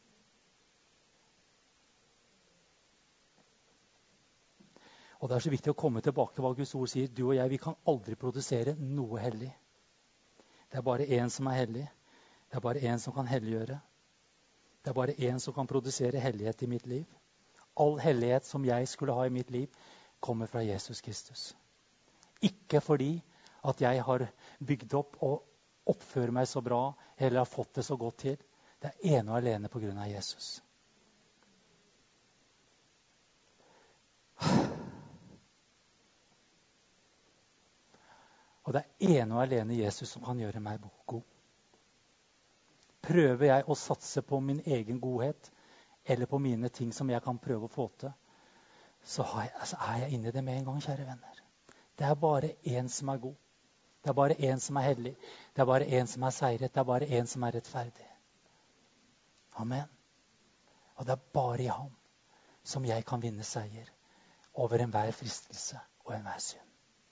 Og det er så viktig å komme tilbake til hva Guds ord sier. Du og jeg, vi kan aldri produsere noe hellig. Det er bare en som er hellig. Det er bare en som kan helliggjøre. Det er bare en som kan produsere hellighet i mitt liv. All hellighet som jeg skulle ha i mitt liv, kommer fra Jesus Kristus. Ikke fordi at jeg har bygd opp og oppfører meg så bra, eller har fått det så godt til. Det er ene og alene på grunn av Jesus. Og det er ene og alene Jesus som kan gjøre meg god. Prøver jeg å satse på min egen godhet, eller på mine ting som jeg kan prøve å få til, så er jeg, altså er jeg inne i det med en gang, kjære venner. Det er bare en som er god. Det er bare en som er hellig. Det er bare en som er seiret. Det er bare en som er rettferdig. Amen. Og det er bare i ham som jeg kan vinne seier over enhver fristelse og enhver synd.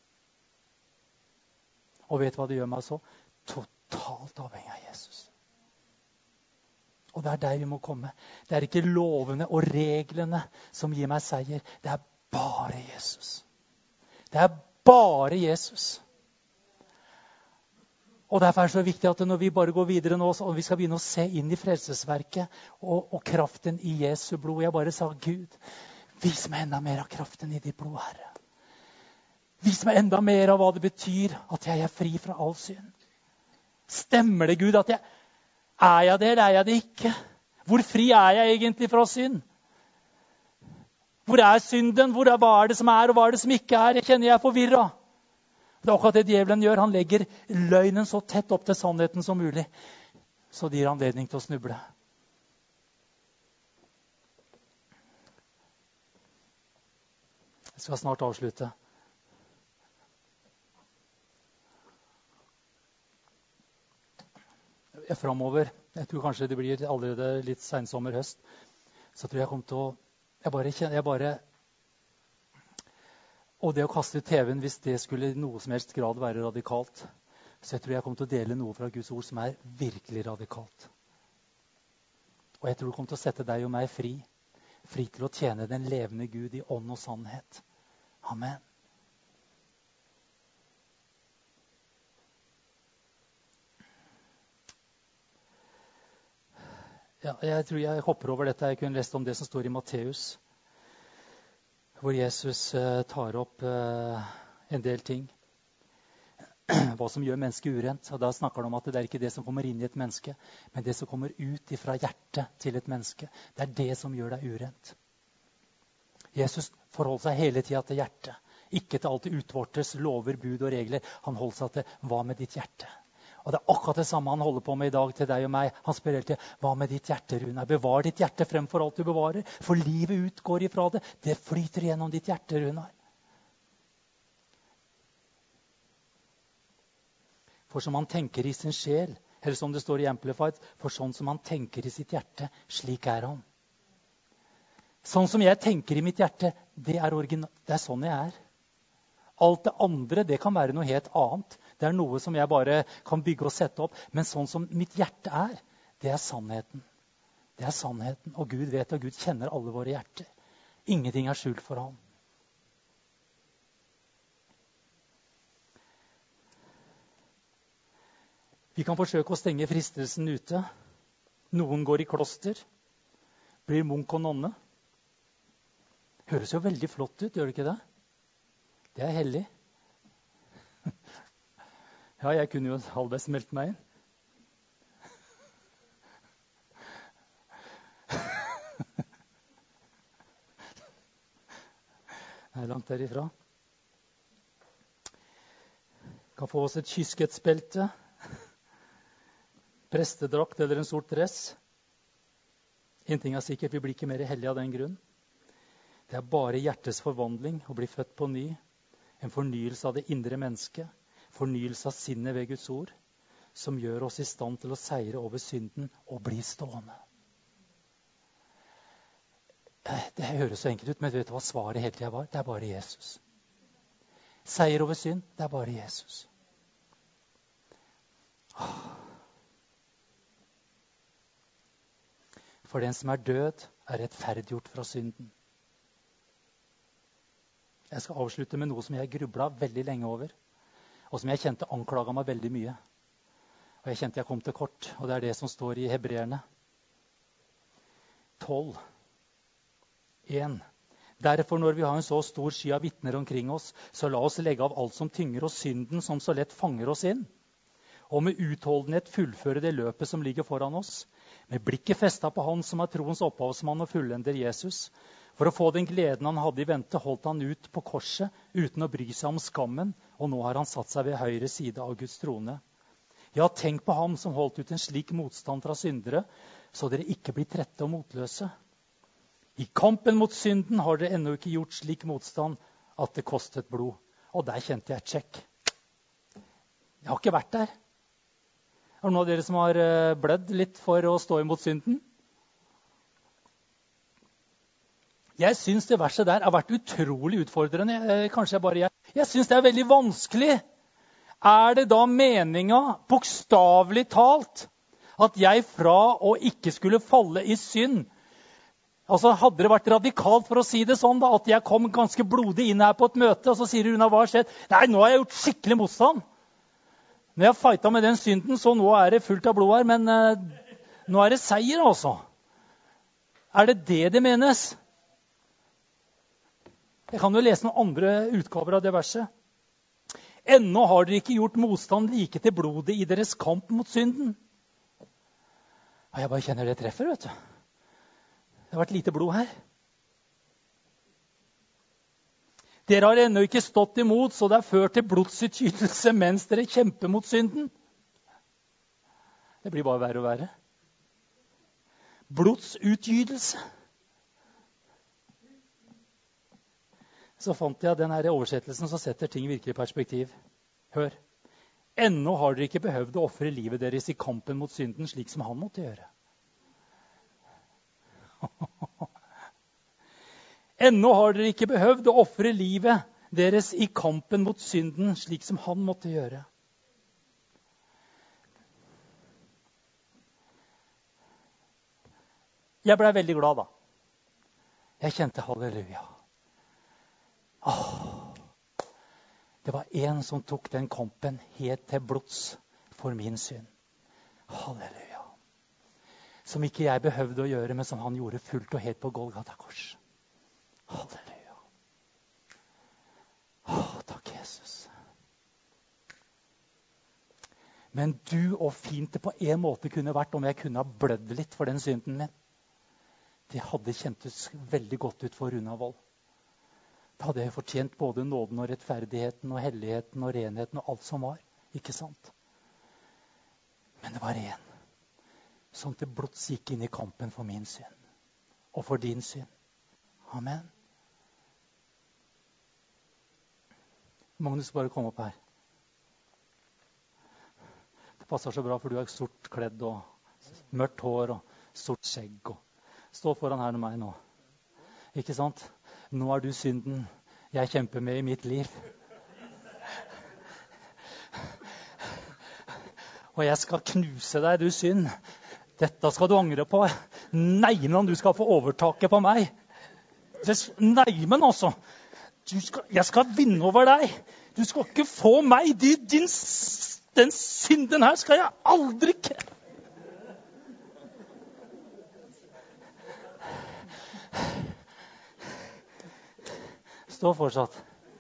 Og vet du hva det gjør meg så? Totalt avhengig av Jesus. Og det er der vi må komme. Det er ikke lovene og reglene som gir meg seier. Det er bare Jesus. Det er bare Jesus. Og derfor er det så viktig at når vi bare går videre nå, og vi skal begynne å se inn i frelsesverket og, og kraften i Jesu blod. Jeg bare sa, Gud, vis meg enda mer av kraften i ditt blod, Herre. Vis meg enda mer av hva det betyr at jeg er fri fra all synd. Stemmer det, Gud, at jeg er jeg det, eller er jeg det ikke? Hvor fri er jeg egentlig fra synd? Hvor er synden? Hvor er, hva er det som er, og hva er det som ikke er? Jeg kjenner jeg er forvirret. Det er akkurat det djevelen gjør. Han legger løgnen så tett opp til sannheten som mulig. Så det gir anledning til å snuble. Jeg skal snart avslutte. Fremover, jeg tror kanskje det blir allerede litt sensommer høst, så tror jeg jeg kommer til å, jeg bare kjenner, jeg bare, og det å kaste ut T V-en hvis det skulle i noe som helst grad være radikalt, så jeg tror jeg kommer til å dele noe fra Guds ord som er virkelig radikalt. Og jeg tror det kommer til å sette deg og meg fri, fri til å tjene den levende Gud i ånd og sannhet. Amen. Ja, jeg tror jeg hopper over dette. Jeg kunne lest om det som står i Matteus, hvor Jesus uh, tar opp uh, en del ting. Hva som gjør mennesket urent. Og da snakker han om at det er ikke det som kommer inn i et menneske, men det som kommer ut fra hjertet til et menneske. Det er det som gjør deg urent. Jesus forholdt seg hele tiden til hjertet. Ikke til alt det utvortes, lover, bud og regler. Han holdt seg til hva med ditt hjerte? Og det er akkurat det samme han holder på med i dag til deg og meg. Han spør hele tiden, hva med ditt hjerte, Runar? Bevar ditt hjerte fremfor alt du bevarer. For livet utgår ifra det. Det flyter gjennom ditt hjerte, Runar. For som han tenker i sin sjel, eller som det står i Amplified, for sånn som han tenker i sitt hjerte, slik er han. Sånn som jeg tenker i mitt hjerte, det er, original, det er sånn jeg er. Alt det andre, det kan være noe helt annet. Det er noe som jeg bare kan bygge og sette opp. Men sånn som mitt hjerte er, det er sannheten. Det er sannheten. Og Gud vet, og Gud kjenner alle våre hjerter. Ingenting er skjult for ham. Vi kan forsøke å stenge fristelsen ute. Noen går i kloster, blir munk og nonne. Høres jo veldig flott ut, gjør det ikke det? Det er hellig. Ja, jeg kunne jo halvveis meldt meg inn. Det er langt derifra. Kan få oss et kyskhetsbelte, prestedrakt eller en sort dress. En ting er sikkert, vi blir ikke mer hellige av den grunn. Det er bare hjertets forvandling å bli født på ny. En fornyelse av det indre mennesket, fornyelse av sinnet ved Guds ord, som gjør oss i stand til å seire over synden og bli stående. Det høres så enkelt ut, men vet du hva svaret hele tiden var? Det er bare Jesus. Seier over synd, det er bare Jesus. For den som er død, er rettferdiggjort fra synden. Jeg skal avslutte med noe som jeg grublet veldig lenge over, og som jeg kjente anklaget meg veldig mye. Og jeg kjente jeg kom til kort, og det er det som står i Hebreerne tolv. en. Derfor når vi har en så stor sky av vitner omkring oss, så la oss legge av alt som tynger oss, synden som så lett fanger oss inn, og med utholdenhet fullføre det løpet som ligger foran oss, med blikket festet på han som er troens opphavsmann og fullender Jesus. For å få den gleden han hadde i vente, holdt han ut på korset uten å bry seg om skammen, og nå har han satt seg ved høyre side av Guds trone. Ja, tenk på ham som holdt ut en slik motstand fra syndere, så dere ikke blir trette og motløse. I kampen mot synden har dere ennå ikke gjort slik motstand at det kostet blod. Og der kjente jeg et sjekk. Jeg har ikke vært der. Er det noen av dere som har blødd litt for å stå imot synden? Jeg synes det verset der har vært utrolig utfordrende. Kanskje jeg bare jeg. Jeg synes det er veldig vanskelig. Er det da meningen, bokstavelig talt, at jeg fra å ikke skulle falle i synd, altså hadde det vært radikalt for å si det sånn da, at jeg kom ganske blodig inn her på et møte, og så sier Runa, hva har skjedd? Nei, nå har jeg gjort skikkelig motstand. Når jeg har fightet med den synden, så nå er det fullt av blod her, men uh, nå er det seier altså. Er det det det menes? Jeg kan jo lese noen andre utgaver av det verset. Ennå har dere ikke gjort motstand like til blodet i deres kamp mot synden. Og jeg bare kjenner det treffer, vet du. Det har vært lite blod her. Dere har ennå ikke stått imot, så det er ført til blodsutgytelse mens dere kjemper mot synden. Det blir bare verre og verre. Blodsutgytelse. Så fant jeg denne oversettelsen som setter ting virkelig i perspektiv. Hør. Ennå har dere ikke behøvd å offre livet deres i kampen mot synden, slik som han måtte gjøre. Ennå har dere ikke behøvd å offre livet deres i kampen mot synden, slik som han måtte gjøre. Jeg ble veldig glad da. Jeg kjente halleluja. Åh, det var en som tok den kampen helt til blods for min synd. Halleluja. Som ikke jeg behøvde å gjøre, men som han gjorde fullt og helt på Golgata kors. Halleluja. Åh, takk Jesus. Men du, og fint det på en måte kunne vært om jeg kunne ha blødd litt for den synden min. Det hadde kjentes veldig godt ut for Runavold. Da hadde jeg fortjent både nåden og rettferdigheten og helligheten og renheten og alt som var. Ikke sant? Men det var en som til blods gikk inn i kampen for min synd. Og for din synd. Amen. Magnus, bare kom opp her. Det passer så bra, for du er sort kledd og mørkt hår og sort skjegg. Og stå foran her med meg nå. Ikke sant? Nå er du synden jeg kjemper med i mitt liv. Og jeg skal knuse deg, du synd. Dette skal du angre på. Nei, men du skal få overtaket på meg. Nei, men altså. Du skal, jeg skal vinne over deg. Du skal ikke få meg. Din, din, den synden her skal jeg aldri kreve. Stå fortsatt.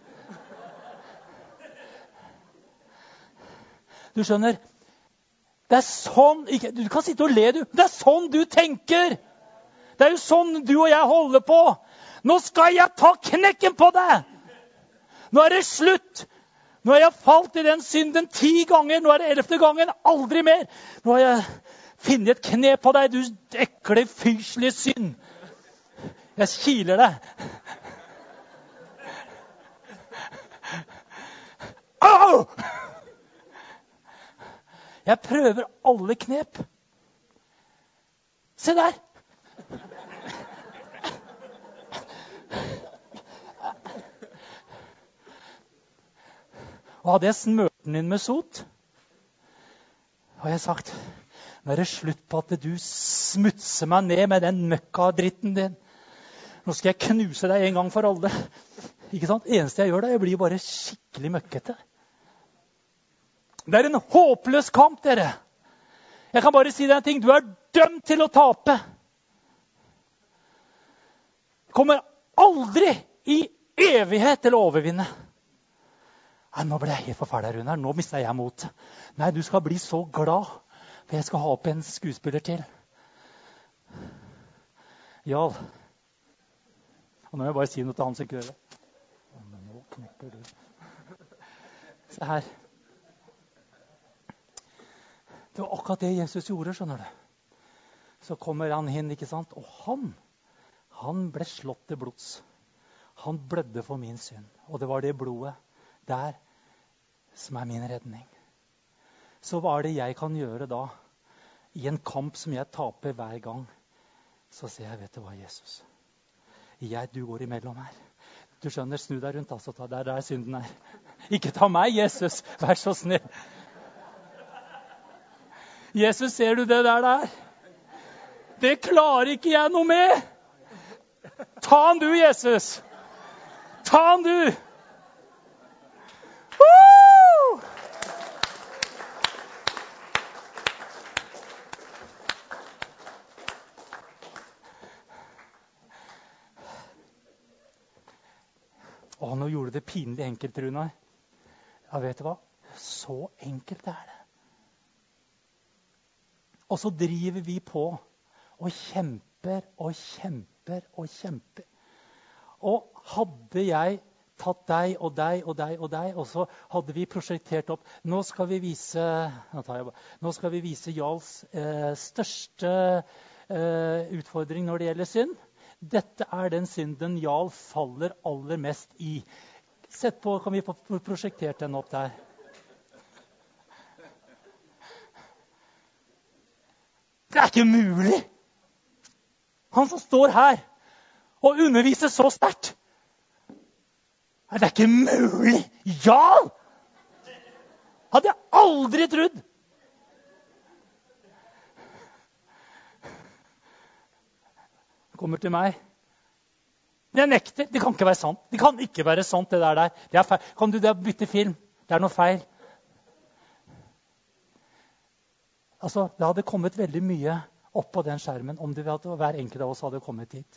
Du skjønner, det er sånn, ikke, du kan sitte og le du, det er sånn du tenker. Det er jo sånn du og jeg holder på. Nå skal jeg ta knekken på deg. Nå er det slutt. Nå har jeg falt i den synden ti ganger, nå er det ellevte gangen, aldri mer. Nå har jeg funnet et kne på deg, du ekle, fyslige synd. Jeg kiler deg. Au! Jeg prøver alle knep. Se der. Og hadde jeg smørt den inn med sot, har jeg sagt, nå er det slutt på at du smutser meg ned med den møkka-dritten din. Nå skal jeg knuse deg en gang for alle. Ikke sant? Eneste jeg gjør da, jeg blir bare skikkelig møkkete. Det er en håpløs kamp, dere. Jeg kan bare si deg en ting. Du er dømt til å tape. Du kommer aldri i evighet til å overvinne. Nei, nå ble jeg helt forferdelig, Runar. Nå mistet jeg mot. Nei, du skal bli så glad, for jeg skal ha opp en skuespiller til. Jarl. Og nå må jeg bare si noe til han som ikke hører. Men nå knekker du. Se her. Det var akkurat det Jesus gjorde, skjønner du. Så kommer han inn, ikke sant? Og han, han ble slått til blods. Han blødde for min synd. Og det var det blodet der som er min redning. Så hva er det jeg kan gjøre da? I en kamp som jeg taper hver gang, så sier jeg, vet du hva, Jesus? Jeg, du går imellom her. Du skjønner, snu deg rundt, altså. Der, der synden er. Ikke ta meg, Jesus. Vær så snill. Jesus, ser du det der der? Det klarer ikke jeg noe med. Ta han du, Jesus. Ta han du. Woo! Å, nå gjorde det pinlig enkelt, Runar. Ja, vet du hva? Så enkelt er det. Og så driver vi på og kjemper kjemper og kjemper og kjemper. Og hadde jeg tatt deg og deg og deg og deg, og så hadde vi prosjektert opp. Nå skal vi vise, nå tar jeg bare, nå skal vi vise Jarls eh, største eh, utfordring når det gjelder synd. Dette er den synden Jarl faller aller mest i. Sett på, kan vi få prosjektert den opp der? Det er ikke mulig! Han som står her og underviser så sterkt. Det er ikke mulig! Ja! Hadde jeg aldri trodd. Kommer til meg. Jeg nekter. Det kan ikke være sant. Det kan ikke være sant, det der der. Det er feil. Kan du da bytte film? Det er noe feil. Altså, det hadde kommet veldig mye opp på den skjermen om det hadde, hver enkelt av oss hadde kommet hit.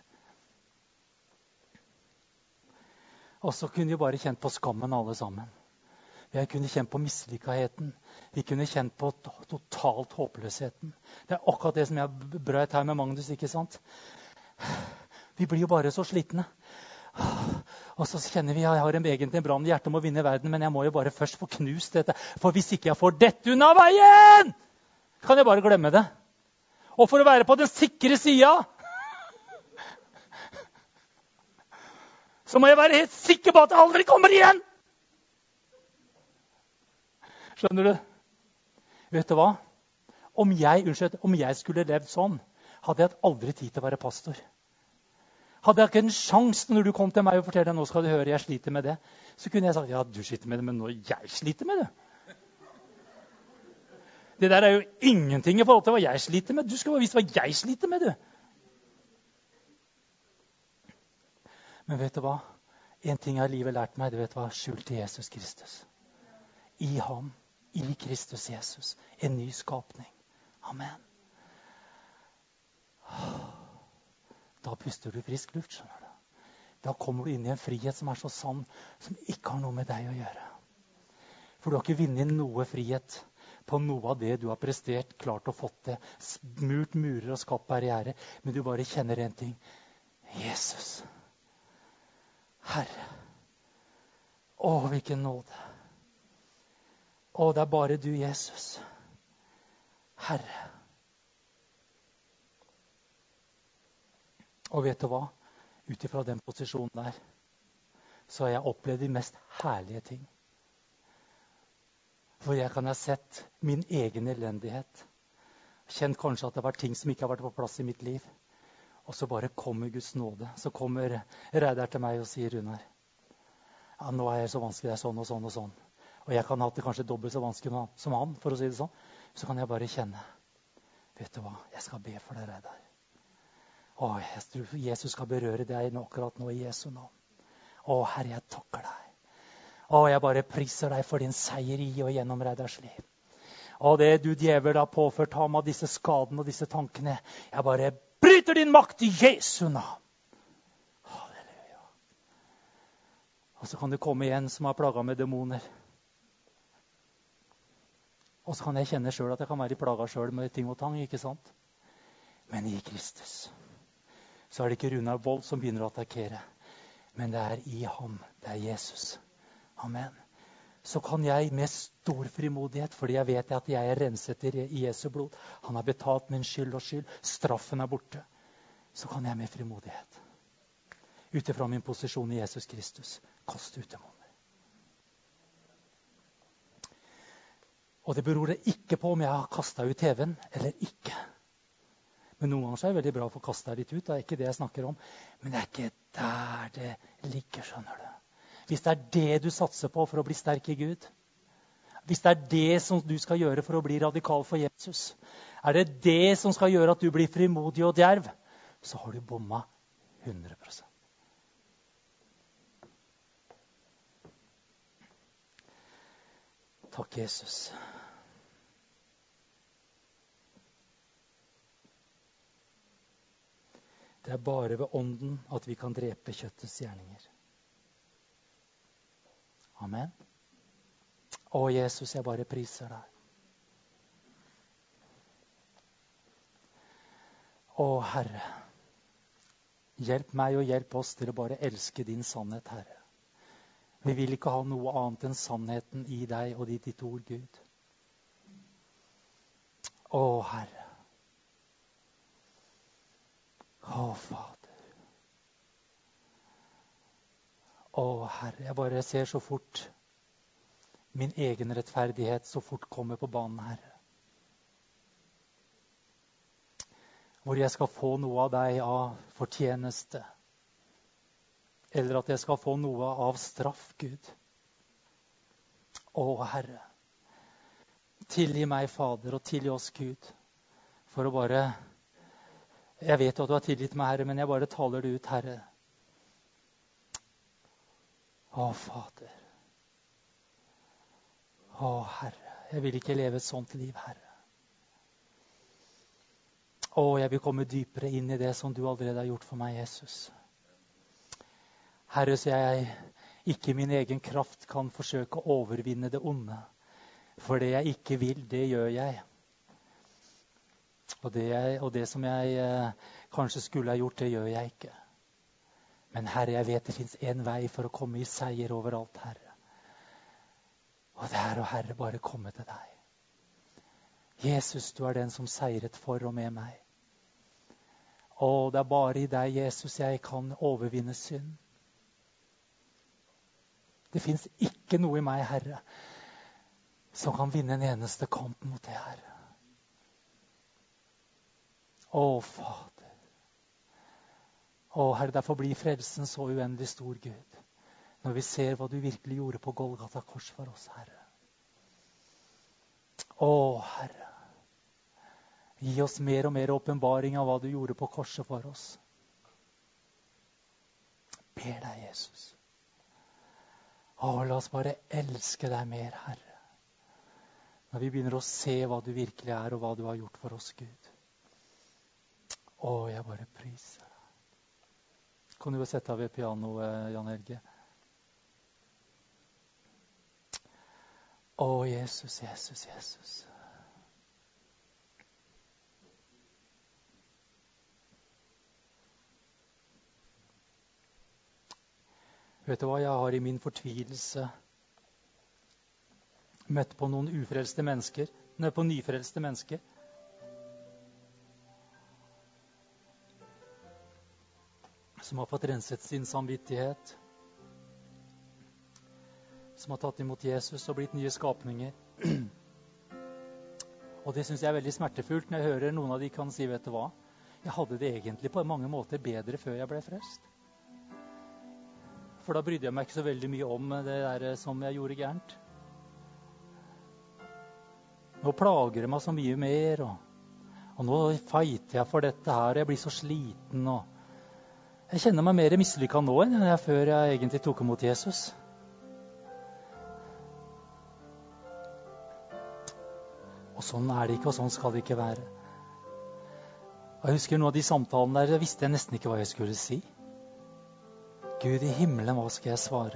Og så kunne vi bare kjent på skammen alle sammen. Vi kunne kjent på mislikkheten. Vi kunne kjent på totalt håpløsheten. Det er akkurat det som jeg brøt her med Magnus, ikke sant? Vi blir jo bare så slitne. Og så kjenner vi at jeg har en egentlig brann i hjertet om å vinne verden, men jeg må jo bare først få knust dette. For hvis ikke jeg får dette unna veien, kan jeg bare glemme det. Og for å være på den sikre siden, så må jeg være helt sikker på at det aldri kommer igjen. Skjønner du? Vet du hva? Om jeg, unnskyld, om jeg skulle levd sånn, hadde jeg hatt aldri tid til å være pastor. Hadde jeg ikke en sjanse når du kom til meg og fortalte nå skal du høre, jeg sliter med det. Så kunne jeg sagt, ja, du sliter med det, men nå jeg sliter med det. Det der er jo ingenting i forhold til hva jeg sliter med. Du skal bare vise hva jeg sliter med, du. Men vet du hva? En ting har livet lært meg, du vet hva? Skjult til Jesus Kristus. I ham, i Kristus Jesus. En ny skapning. Amen. Da puster du frisk luft, skjønner du. Da kommer du inn i en frihet som er så sann, som ikke har noe med deg å gjøre. For du har ikke vunnet noe frihet på noe av det du har prestert, klart og fått det, smurt murer og skapt barriere, men du bare kjenner en ting. Jesus. Herre. Å, hvilken nåde. Å, det er bare du, Jesus. Herre. Og vet du hva? Utifra den posisjonen der, så har jeg opplevd de mest herlige ting. For jeg kan ha sett min egen elendighet. Kjent kanskje at det var ting som ikke har vært på plass i mitt liv. Og så bare kommer Guds nåde. Så kommer Reidar til meg og sier, Runar, ja, nå er jeg så vanskelig, det er sånn og sånn og sånn. Og jeg kan ha hatt det kanskje dobbelt så vanskelig som han, for å si det sånn. Så kan jeg bare kjenne, vet du hva, jeg skal be for deg, Reidar. Å, jeg tror Jesus skal berøre deg nå, akkurat nå i Jesu navn. Å, Herre, jeg takker deg. Å, jeg bare priser deg for din seier i og gjennom Reidars liv. Og det du djevel har påført ham av disse skadene og disse tankene, jeg bare bryter din makt i Jesu navn. Halleluja. Og så kan det komme en som har plaget med demoner. Og så kan jeg kjenne selv at jeg kan være i plaga selv med ting og tang, ikke sant? Men i Kristus så er det ikke Runar Vold som begynner å attakkere. Men det er i ham, det er Jesus. Amen. Så kan jeg med stor frimodighet, fordi jeg vet at jeg er renset i Jesu blod. Han har betalt min skyld og skyld. Straffen er borte. Så kan jeg med frimodighet, utifra min posisjon i Jesus Kristus, kaste ut demoner. Og det beror ikke på om jeg har kastet ut T V-en eller ikke. Men noen ganger så er det veldig bra å få kastet deg litt ut. Det er ikke det jeg snakker om. Men det er ikke der det ligger, skjønner du. Hvis det er det du satser på for å bli sterk i Gud, hvis det er det som du skal gjøre for å bli radikal for Jesus, er det det som skal gjøre at du blir frimodig og djerv, så har du bomma hundre prosent. Takk, Jesus. Det er bare ved ånden at vi kan drepe kjøttets gjerninger. Amen. Å, Jesus, jeg bare priser deg. Å, Herre. Hjelp meg og hjelp oss til å bare elske din sannhet, Herre. Vi vil ikke ha noe annet enn sannheten i deg og i ditt ord, Gud. Å, Herre. Å, Fader. Å, Herre, jeg bare ser så fort min egen rettferdighet så fort kommer på banen, Herre. Hvor jeg skal få noe av deg av fortjeneste. Eller at jeg skal få noe av straff, Gud. Å, Herre. Tilgi meg, Fader, og tilgi oss, Gud. For å bare... Jeg vet at du har tilgitt meg, Herre, men jeg bare taler det ut, Herre. Å, Fader. Å, Herre. Jeg vil ikke leve et sånt liv, Herre. Å, jeg vil komme dypere inn i det som du allerede har gjort for meg, Jesus. Herre, så jeg ikke i min egen kraft kan forsøke å overvinne det onde. For det jeg ikke vil, det gjør jeg. Og det, jeg, og det som jeg eh, kanskje skulle ha gjort, det gjør jeg ikke. Men Herre, jeg vet det finnes en vei for å komme i seier overalt, Herre. Og det er å, Herre, bare komme til deg. Jesus, du er den som seiret for og med meg. Og det er bare i deg, Jesus, jeg kan overvinne synd. Det finnes ikke noe i meg, Herre, som kan vinne en eneste kamp mot det, Herre. Å, Fader. Å, Herre, derfor blir frelsen så uendelig stor, Gud. Når vi ser hva du virkelig gjorde på Golgata kors for oss, Herre. Å, Herre. Gi oss mer og mer åpenbaring av hva du gjorde på korset for oss. Ber deg, Jesus. Å, la oss bare elske deg mer, Herre. Når vi begynner å se hva du virkelig er, og hva du har gjort for oss, Gud. Å, jeg bare priser deg. Kan du jo sette av ved pianoet, Jan Helge? Å, Jesus, Jesus, Jesus. Vet du hva, jeg har i min fortvilelse møtt på noen ufrelste mennesker, nei, på nyfrelste mennesker. Som har fått renset sin samvittighet. Som har tatt imot Jesus og blitt nye skapninger. Og det synes jeg er veldig smertefullt når jeg hører noen av de kan si, vet du hva? Jeg hadde det egentlig på mange måter bedre før jeg ble frelst. For da brydde jeg meg ikke så veldig mye om det der som jeg gjorde gærent. Nå plager det meg så mye mer, og, og nå fighter jeg for dette her, og jeg blir så sliten. Og jeg kjenner meg mer mislykket nå enn jeg før jeg egentlig tok imot Jesus. Og sånn er det ikke, og sånn skal det ikke være. Og jeg husker noen av de samtalene der, jeg visste jeg nesten ikke hva jeg skulle si. Gud i himmelen, hva skal jeg svare?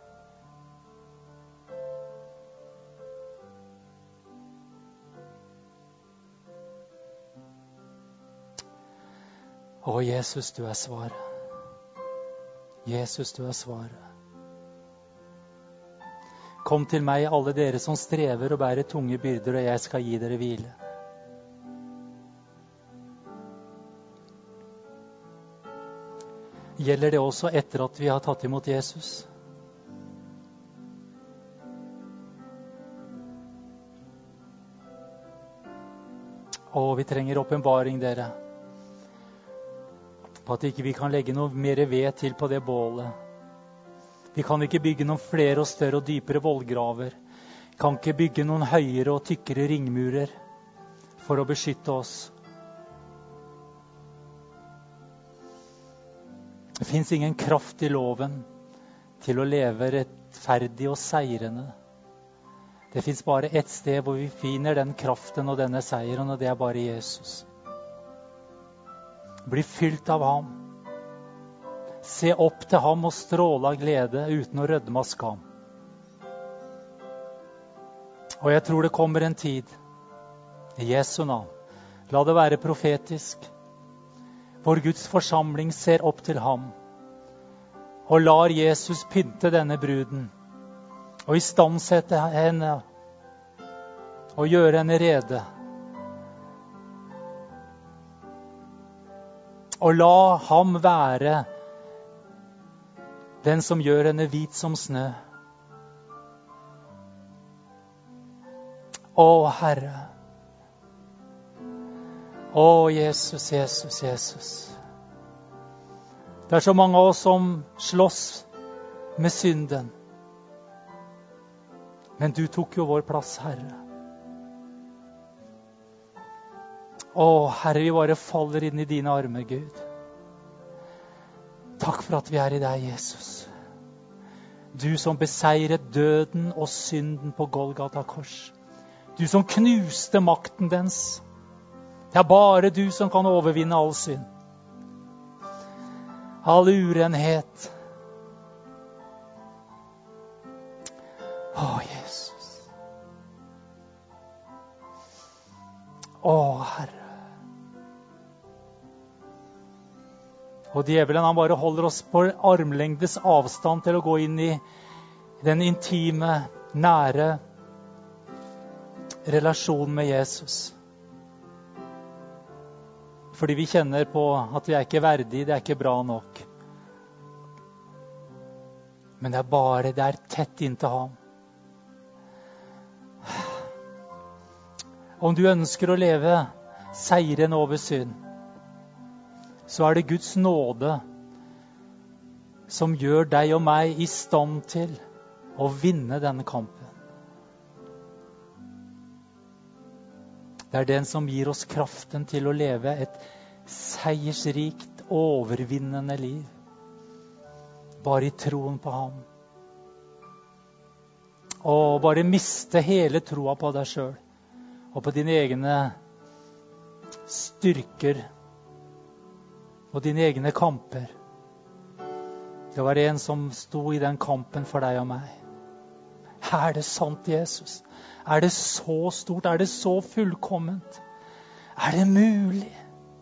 Å, Jesus, du er svaret. Jesus, du er svaret. Kom til meg, alle dere som strever og bærer tunge byrder, og jeg skal gi dere hvile. Gjelder det også etter at vi har tatt imot Jesus? Å, vi trenger åpenbaring, dere. På at ikke vi kan legge noe mer ved til på det bålet. Vi kan ikke bygge noen flere og større og dypere vollgraver. Vi kan ikke bygge noen høyere og tykkere ringmurer for å beskytte oss. Det finnes ingen kraft i loven til å leve rettferdig og seirende. Det finnes bare ett sted hvor vi finner den kraften og denne seieren, og det er bare Jesus. Bli fylt av ham. Se opp til ham og stråle av glede uten å rødme av skam. Og jeg tror det kommer en tid, i Jesu navn, la det være profetisk, hvor Guds forsamling ser opp til ham og lar Jesus pynte denne bruden og istandsette henne og gjøre henne rede. Og la ham være den som gjør henne hvit som snø. Å, Herre. Å, Jesus, Jesus, Jesus. Det er så mange av oss som slåss med synden. Men du tok jo vår plass, Herre. Å, Herre, vi bare faller inn i dine armer, Gud. Takk for at vi er i deg, Jesus. Du som beseiret døden og synden på Golgata kors. Du som knuste makten dens. Det er bare du som kan overvinne all synd. All urenhet. Å, Jesus. Å, Herre. Og djevelen, han bare holder oss på armlengdes avstand til å gå inn i den intime, nære relasjonen med Jesus. Fordi vi kjenner på at vi er ikke verdige, det er ikke bra nok. Men det er bare, det er tett inntil ham. Om du ønsker å leve seieren over synd, så er det Guds nåde som gjør deg og meg i stand til å vinne denne kampen. Det er den som gir oss kraften til å leve et seiersrikt, overvinnende liv. Bare i troen på ham. Og bare miste hele troa på deg selv. Og på dine egne styrker. Og dine egne kamper. Det var en som sto i den kampen for deg og meg. Er det sant, Jesus? Er det så stort? Er det så fullkomment? Er det mulig?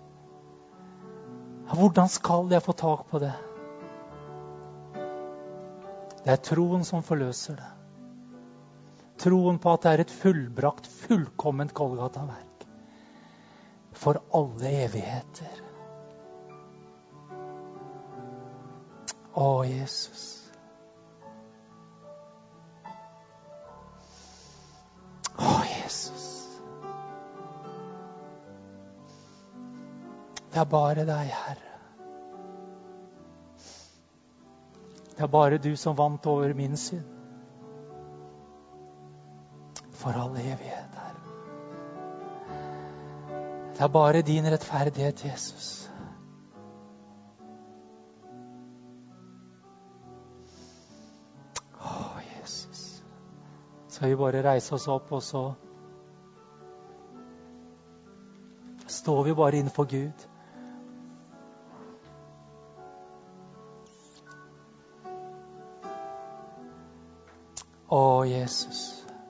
Hvordan skal jeg få tak på det? Det er troen som forløser det. Troen på at det er et fullbrakt, fullkomment Golgata-verk. For alle evigheter. Å, Jesus. Å, Jesus. Det er bare deg, Herre. Det er bare du som vant over min synd. For all evighet, Herre. Det er bare din rettferdighet, Jesus. Skal vi bare reise oss opp, og så står vi bare innenfor Gud. Å, Jesus.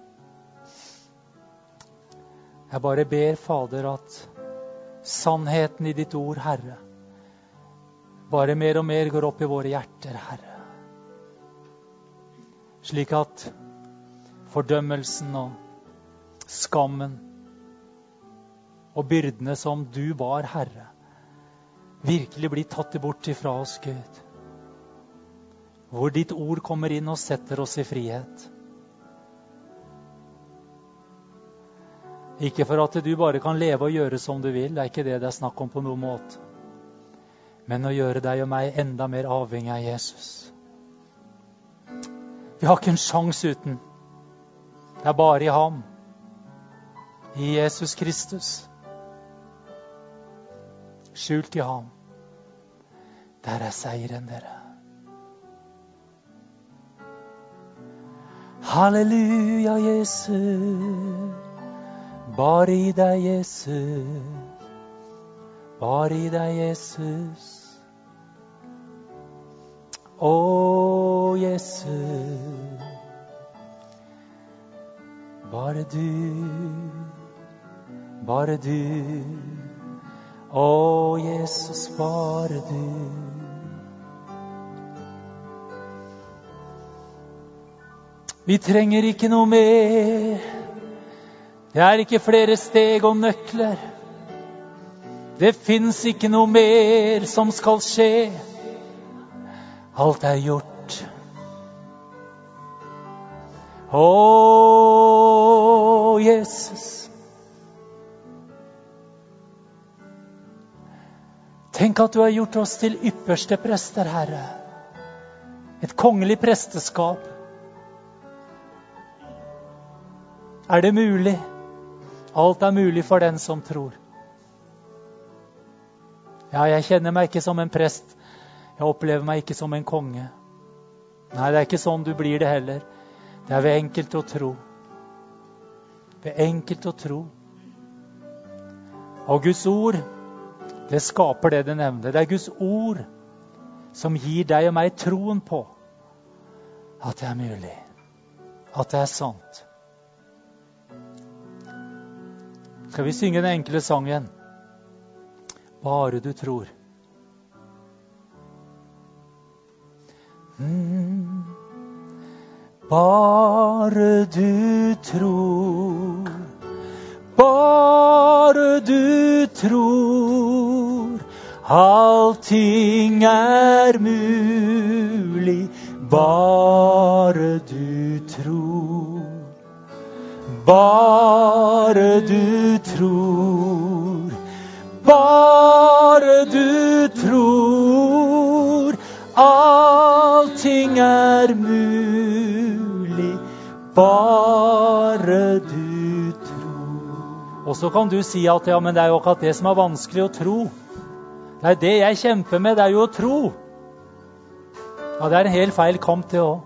Jeg bare ber, Fader, at sannheten i ditt ord, Herre, bare mer og mer går opp i våre hjerter, Herre. Slik at fordømmelsen og skammen og byrdene som du bar, Herre, virkelig blir tatt bort ifra oss, Gud. Hvor ditt ord kommer inn og setter oss i frihet. Ikke for at du bare kan leve og gjøre som du vil, det er ikke det det er snakk om på noen måte. Men å gjøre deg og meg enda mer avhengig av Jesus. Vi har ikke en sjanse uten. Det er bare i ham. I Jesus Kristus. Skjult i ham. Der er seieren, dere. Halleluja, Jesus. Bare i deg, Jesus. Bare i deg, Jesus. Å, Jesus. Bare du, bare du, Å, Jesus, bare du. Vi trenger ikke noe mer. Det er ikke flere steg og nøkler. Det finnes ikke noe mer som skal skje. Alt er gjort. Å, Jesus. Tenk at du har gjort oss til ypperste prester, Herre. Et kongelig presteskap. Er det mulig? Alt er mulig for den som tror. Ja, jeg kjenner meg ikke som en prest. Jeg opplever meg ikke som en konge. Nei, det er ikke sånn du blir det heller. Det er ved enkelt å tro. Ved enkelt å tro. Og Guds ord, det skaper det det nevner. Det er Guds ord som gir deg og meg troen på at det er mulig. At det er sant. Skal vi synge den enkle sangen? Bare du tror. Mm. Bare du tror. Bare du tror. Allting er mulig. Bare du tror. Bare du tror. Bare du tror. Allting er mulig. Bare du tror. Og så kan du si at ja, men det er jo akkurat det som er vanskelig å tro. Det er det jeg kjemper med, det er jo å tro. Ja, det er en helt feil kamp det også.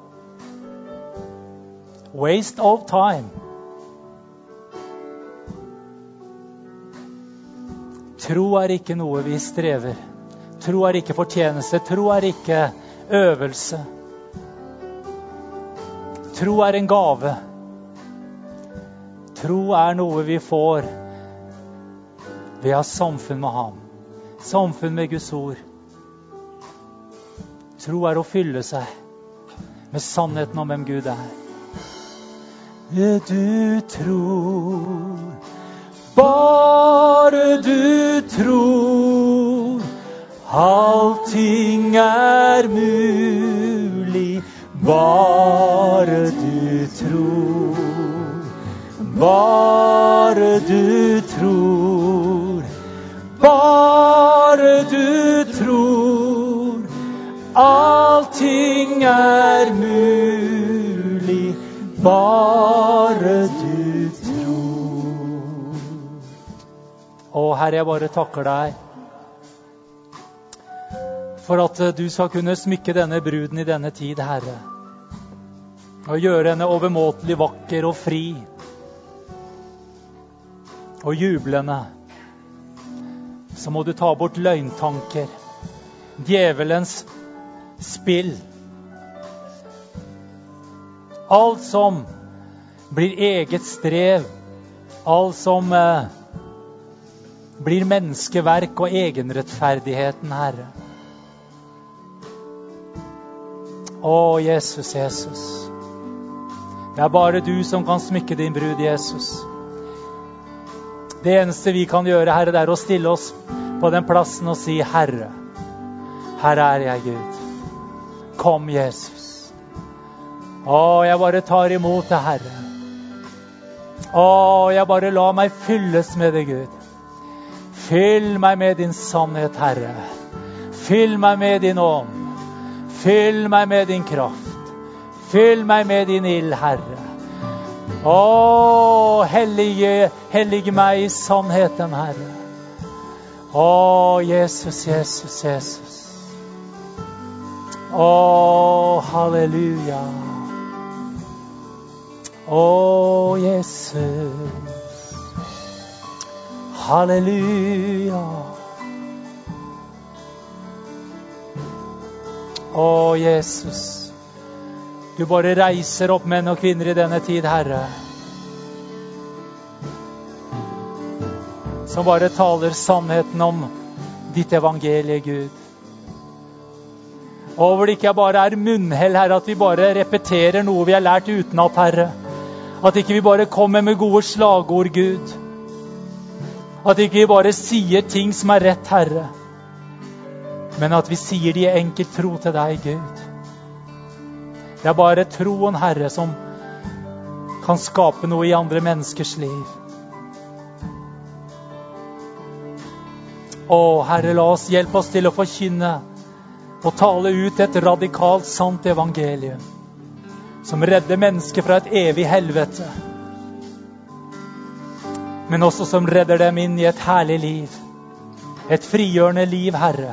Waste of time. Tro er ikke noe vi strever. Tro er ikke fortjeneste. Tro er ikke øvelse. Tro er en gave. Tro er noe vi får ved å ha samfunn med ham. Samfunn med Guds ord. Tro er å fylle seg med sannheten om hvem Gud er. Du tror, bare du tror, allting er mulig, bare du tror, bare du tror, bare du tror, allting er mulig, bare du tror. Å, Herre, jeg bare takker deg for at du skal kunne smykke denne bruden i denne tid, Herre, og gjøre henne overmåtelig vakker og fri og jublende. Så må du ta bort løgntanker, djevelens spill, alt som blir eget strev, alt som eh, blir menneskeverk og egenrettferdigheten, Herre. Å, Jesus, Jesus. Det er bare du som kan smykke din brud, Jesus. Det eneste vi kan gjøre, Herre, det er å stille oss på den plassen og si, Herre, her er jeg, Gud. Kom, Jesus. Å, jeg bare tar imot det, Herre. Å, jeg bare lar meg fylles med det, Gud. Fyll meg med din sannhet, Herre. Fyll meg med din ånd. Fyll meg med din kraft. Fyll meg med din ild, Herre. Å, hellige, hellige meg i sannheten, Herre. Å, Jesus, Jesus, Jesus. Å, halleluja. Å, Jesus. Halleluja. Å, Jesus. Du bare reiser opp menn og kvinner i denne tid, Herre. som bare taler sannheten om ditt evangelie, Gud. Og hvor det ikke bare er munnhell, Herre, at vi bare repeterer noe vi har lært utenat, Herre. At ikke vi bare kommer med gode slagord, Gud. At ikke vi bare sier ting som er rett, Herre. Men at vi sier det i enkel tro til deg, Gud. Det er bare troen, Herre, som kan skape noe i andre menneskers liv. Å, Herre, la oss hjelpe oss til å forkynne og tale ut et radikalt sant evangelium som redder mennesker fra et evig helvete, men også som redder dem inn i et herlig liv, et frigjørende liv, Herre.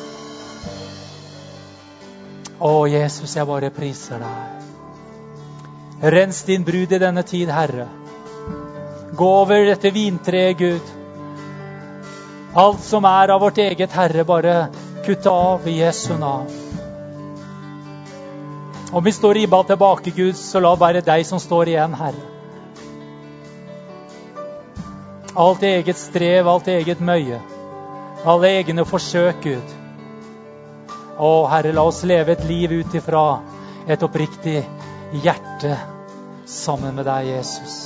Å, Jesus, jeg bare priser deg. Rens din brud i denne tid, Herre. Gå over dette vintreet, Gud. Alt som er av vårt eget, Herre, bare kutte av i Jesu navn. Om vi står ribba tilbake, Gud, så la være deg som står igjen, Herre. Alt eget strev, alt eget møye, alle egne forsøk, Gud. Å, Herre, la oss leve et liv ut ifra et oppriktig hjerte sammen med deg, Jesus.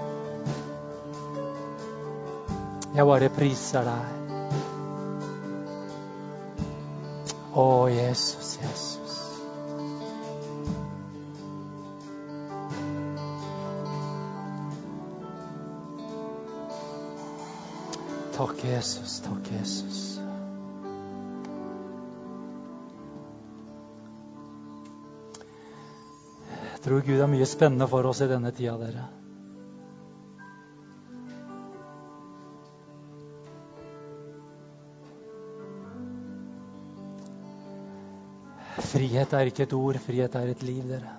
Jeg bare priser deg. Å, Jesus, Jesus. Takk, Jesus, takk, Jesus. Jeg tror Gud har mye spennende for oss i denne tida, dere. Frihet er ikke et ord, frihet er et liv, dere.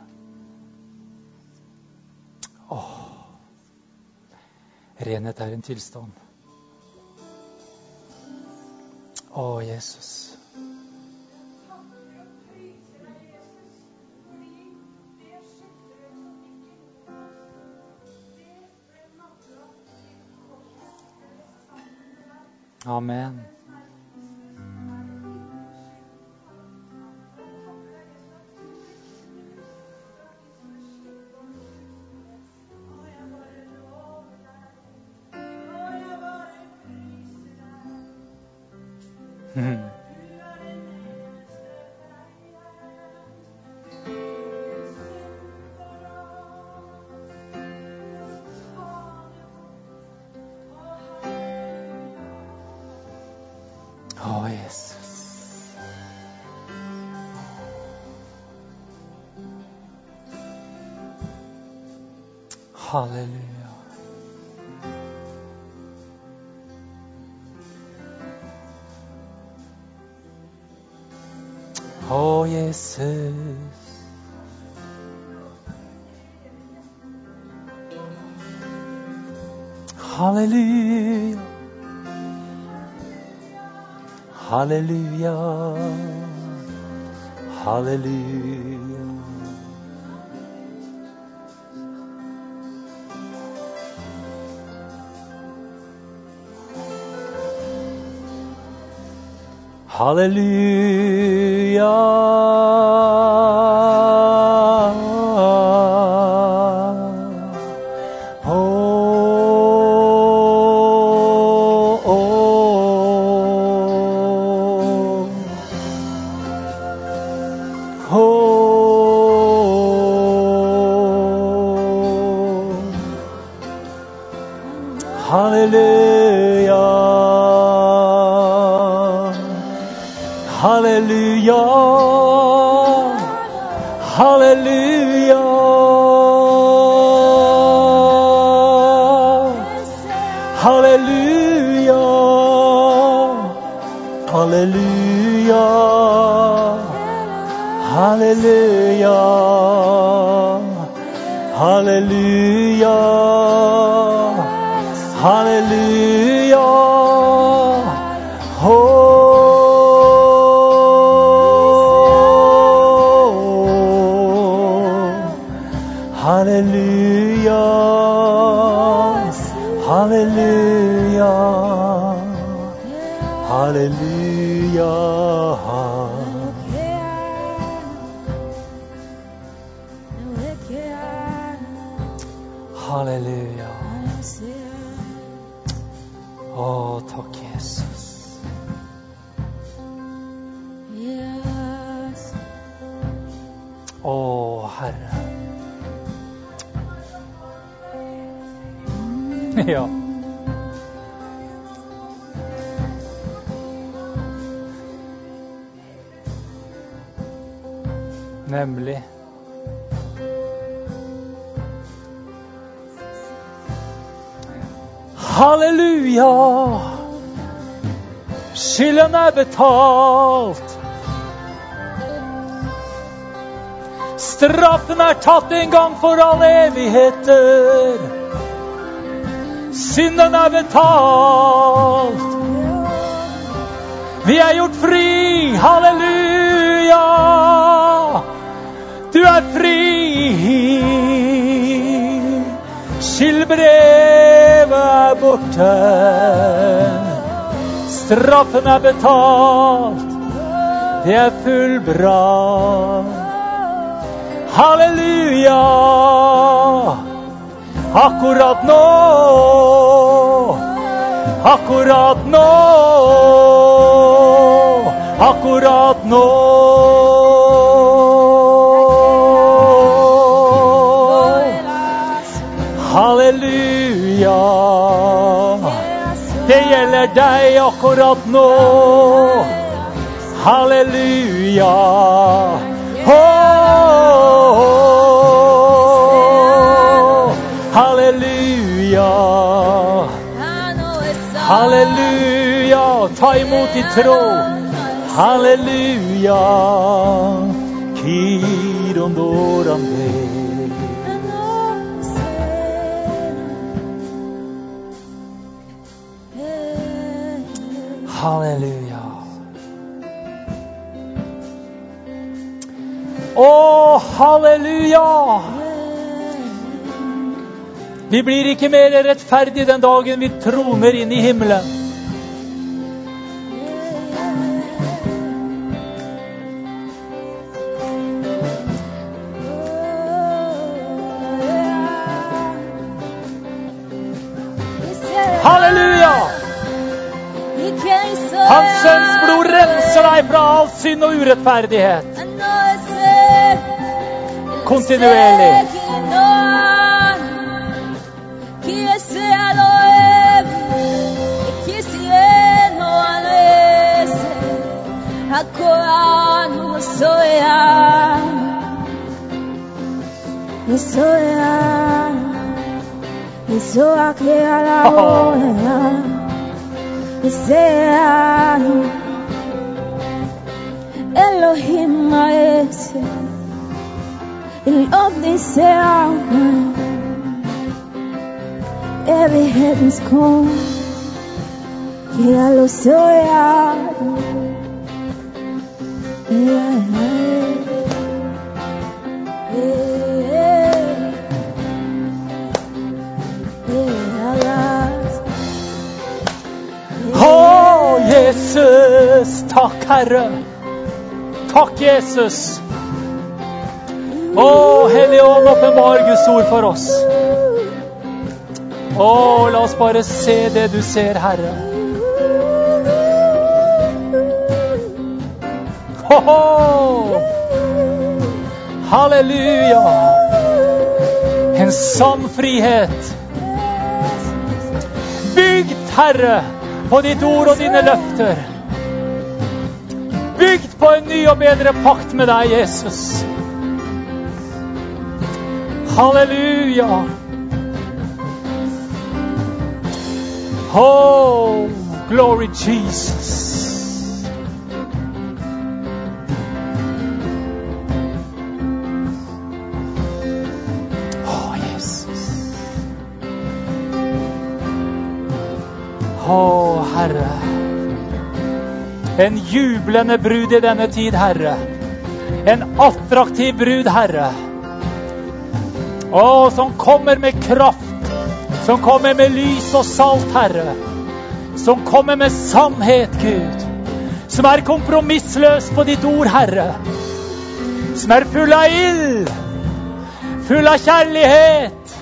Åh. Renhet er en tilstand. Å, Jesus. Amen. Mm. Oh, Jesus. Halleluja. Oh, Jesus. Halleluja. Halleluja. Halleluja. Halleluja. Halleluja, halleluja, halleluja, halleluja, halleluja, halleluja, halleluja, oh. Halleluja, halleluja. Halleluja. Halleluja. Å, takk Jesus. Å, Herre. Ja. Nemlig. Halleluja! Skylden er betalt. Straffen er tatt en gang for all evigheter. Synden er betalt. Vi er gjort fri. Halleluja! Du er fri. Skyldbrevet er borte. Straffen er betalt. Det er fullbrakt. Halleluja! Akkurat nå. Akkurat nå. Akkurat nå. Halleluja. Det gjelder deg akkurat nå. Halleluja. Oh, halleluja. Halleluja. Ta imot i tro. Halleluja. Kirondorande. Halleluja. Å, halleluja! Vi blir ikke mer rettferdige den dagen vi troner inn i himmelen. Halleluja! Hans sønns blod renser deg fra all synd og urettferdighet. Kontinuerlig. Elohim maese il ovni seama evighetens kom jeg lo soya Å, Jesus, takk Herre. Takk Jesus. Å, Hellige Ånd, åpenbar Guds ord for oss. Å, la oss bare se det du ser, Herre. Ho, ho. Halleluja. En sann frihet. Bygd, Herre, på ditt ord og dine løfter. Bygd på en ny og bedre pakt med deg, Jesus. Halleluja. Oh, glory Jesus. Oh, Jesus. Oh, Herre. En jublende brud i denne tid, Herre. En attraktiv brud, Herre. Å, som kommer med kraft. Som kommer med lys og salt, Herre. som kommer med sannhet, Gud, som er kompromissløs på ditt ord, Herre, som er full av ild, full av kjærlighet,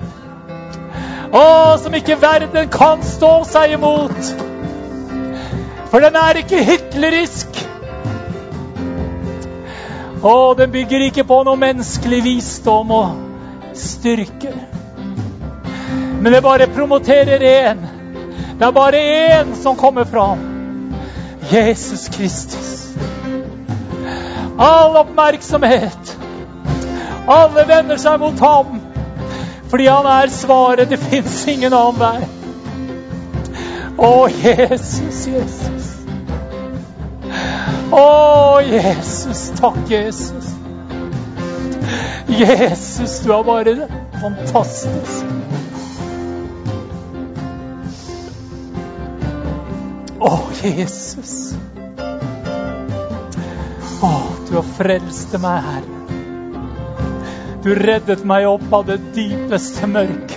og som ikke verden kan stå seg imot, for den er ikke hyklerisk, og den bygger ikke på noe menneskelig visdom og styrke, men det bare promoterer en. Det er bare en som kommer fram. Jesus Kristus. All oppmerksomhet. Alle vender seg mot ham. Fordi han er svaret. Det finnes ingen annen vei. Å, Jesus, Jesus. Å, Jesus. Takk, Jesus. Jesus, du er bare fantastisk. Å, Jesus. Å, du har frelst meg, Herre. Du reddet meg opp av det dypeste mørket.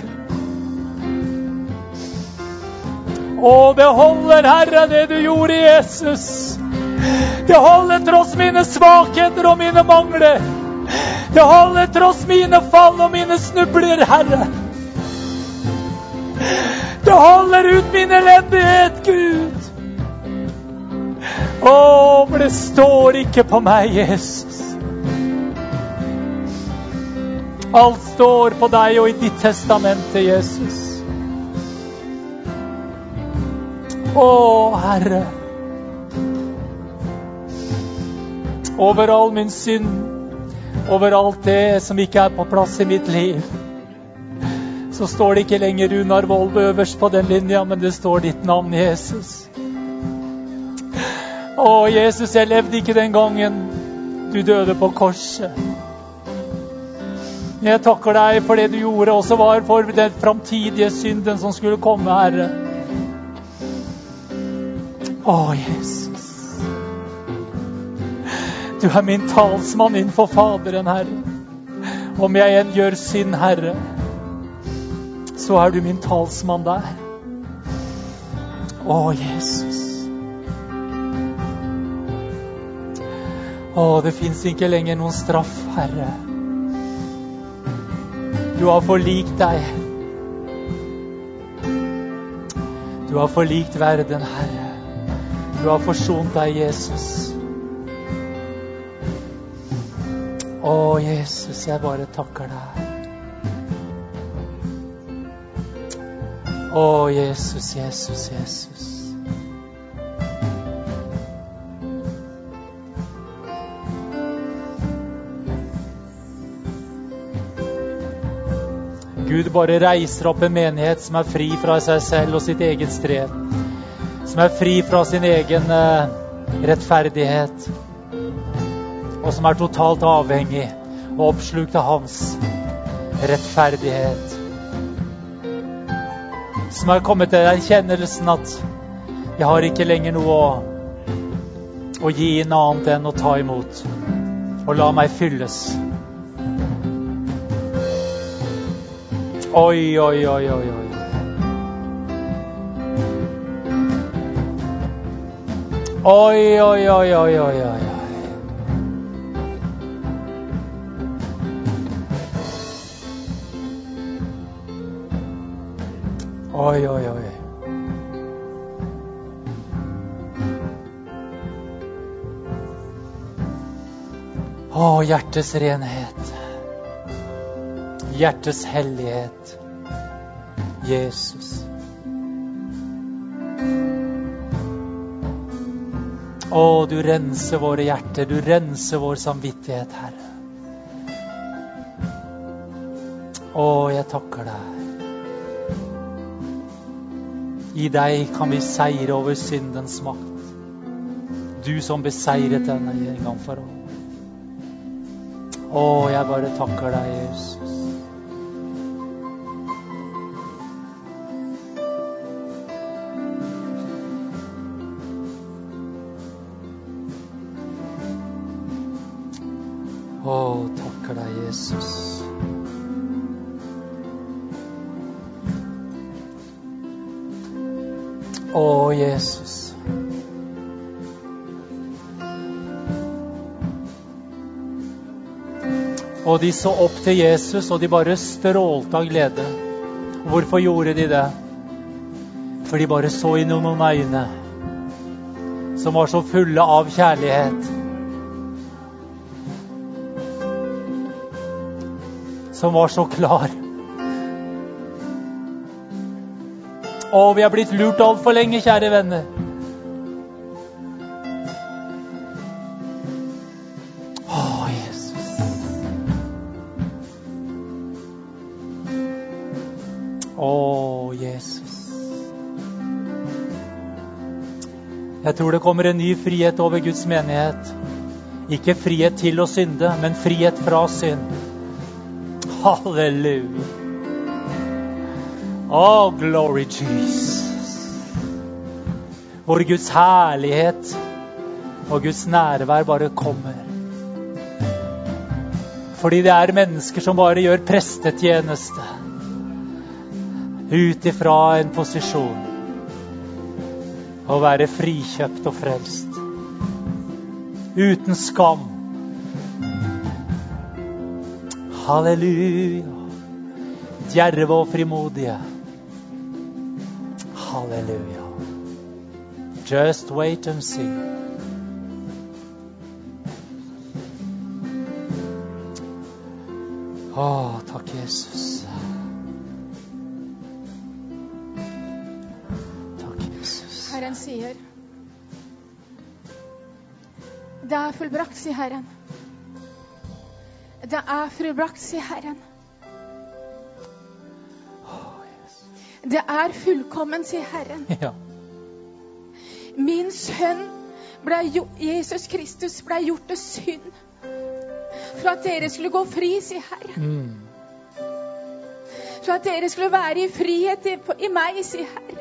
Å, det holder, Herre, det du gjorde, Jesus. Det holder tross mine svakheter og mine mangler. Det holder tross mine fall og mine snubler, Herre. Det holder ut min elendighet, Gud. Åh, for det står ikke på meg, Jesus. Alt står på deg og i ditt testamente, Jesus. Åh, Herre. Over all min synd, over alt det som ikke er på plass i mitt liv, så står det ikke lenger Runar Volve øverst på den linja, men det står ditt navn, Jesus. Å, Jesus, jeg levde ikke den gangen du døde på korset. Jeg takker deg for det du gjorde, også var for den framtidige synden som skulle komme, Herre. Å, Jesus. Du er min talsmann innenfor Faderen, Herre. Om jeg enn gjør synd, Herre, så er du min talsmann der. Å, Jesus. Å, det finnes ikke lenger noen straff, Herre. Du har forlikt deg. Du har forlikt verden, Herre. Du har forsont deg, Jesus. Å, Jesus, jeg bare takker deg. Å, Jesus, Jesus, Jesus. Gud bare reiser opp en menighet som er fri fra seg selv og sitt eget strev. Som er fri fra sin egen uh, rettferdighet. Og som er totalt avhengig og oppslukt av hans rettferdighet. Som er kommet til erkjennelsen at jeg har ikke lenger noe å, å gi inn annet enn å ta imot. Og la meg fylles. Oi, oi, oi, oi, oi. Oi, oi, oi, oi, oi, oi. Oi, oi, oi. Å, hjertes renhet. Hjertes hellighet. Jesus. Å, du renser våre hjerter. Du renser vår samvittighet, Herre. Å, jeg takker deg. I deg kan vi seire over syndens makt. Du som beseiret denne en gang for all. Å, jeg bare takker deg, Jesus. Å, takker deg, Jesus. Å, Jesus. Og de så opp til Jesus, og de bare strålte av glede. Hvorfor gjorde de det? For de bare så inn i noen øyne som var så fulle av kjærlighet. Som var så klar. Å, vi har blitt lurt alt for lenge, kjære venner. Å, Jesus. Å, Jesus. Jeg tror det kommer en ny frihet over Guds menighet. Ikke frihet til å synde, men frihet fra synd. Halleluja. Oh, glory Jesus. Hvor Guds herlighet og Guds nærvær bare kommer. Fordi det er mennesker som bare gjør prestetjeneste. Ut ifra en posisjon. Å være frikjøpt og frelst. Uten skam. Halleluja. Djerve og frimodige. Halleluja. Just wait and see. Å, takk Jesus. Takk Jesus. Herren sier, det er fullbrakt, sier Herren. Det er fullbrakt, sier Herren. Det er fullkommen, sier Herren. Ja. Min sønn, ble, Jesus Kristus, ble gjort til synd. For at dere skulle gå fri, sier Herren. Mm. For at dere skulle være i frihet i, i meg, sier Herren.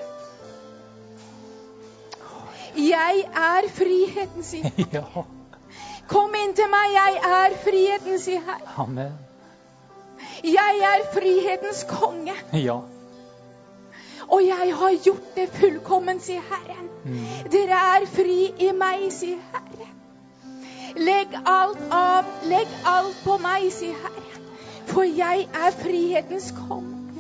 Jeg er friheten, sier Herren. Ja. Kom inn til meg, jeg er friheten, sier Herren. Amen. Jeg er frihetens konge. Ja. Og jeg har gjort det fullkommen, sier Herren. Mm. Dere er fri i meg, sier Herren. Legg alt av, legg alt på meg, sier Herren. For jeg er frihetens konge.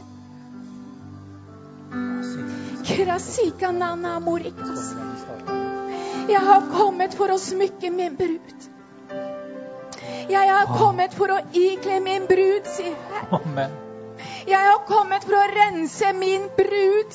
Krasika nana morikas. Jeg har kommet for å smykke min brud. Jeg har kommet for å ikle min brud, sier Herren. Amen. Jeg har kommet for å rense min brud.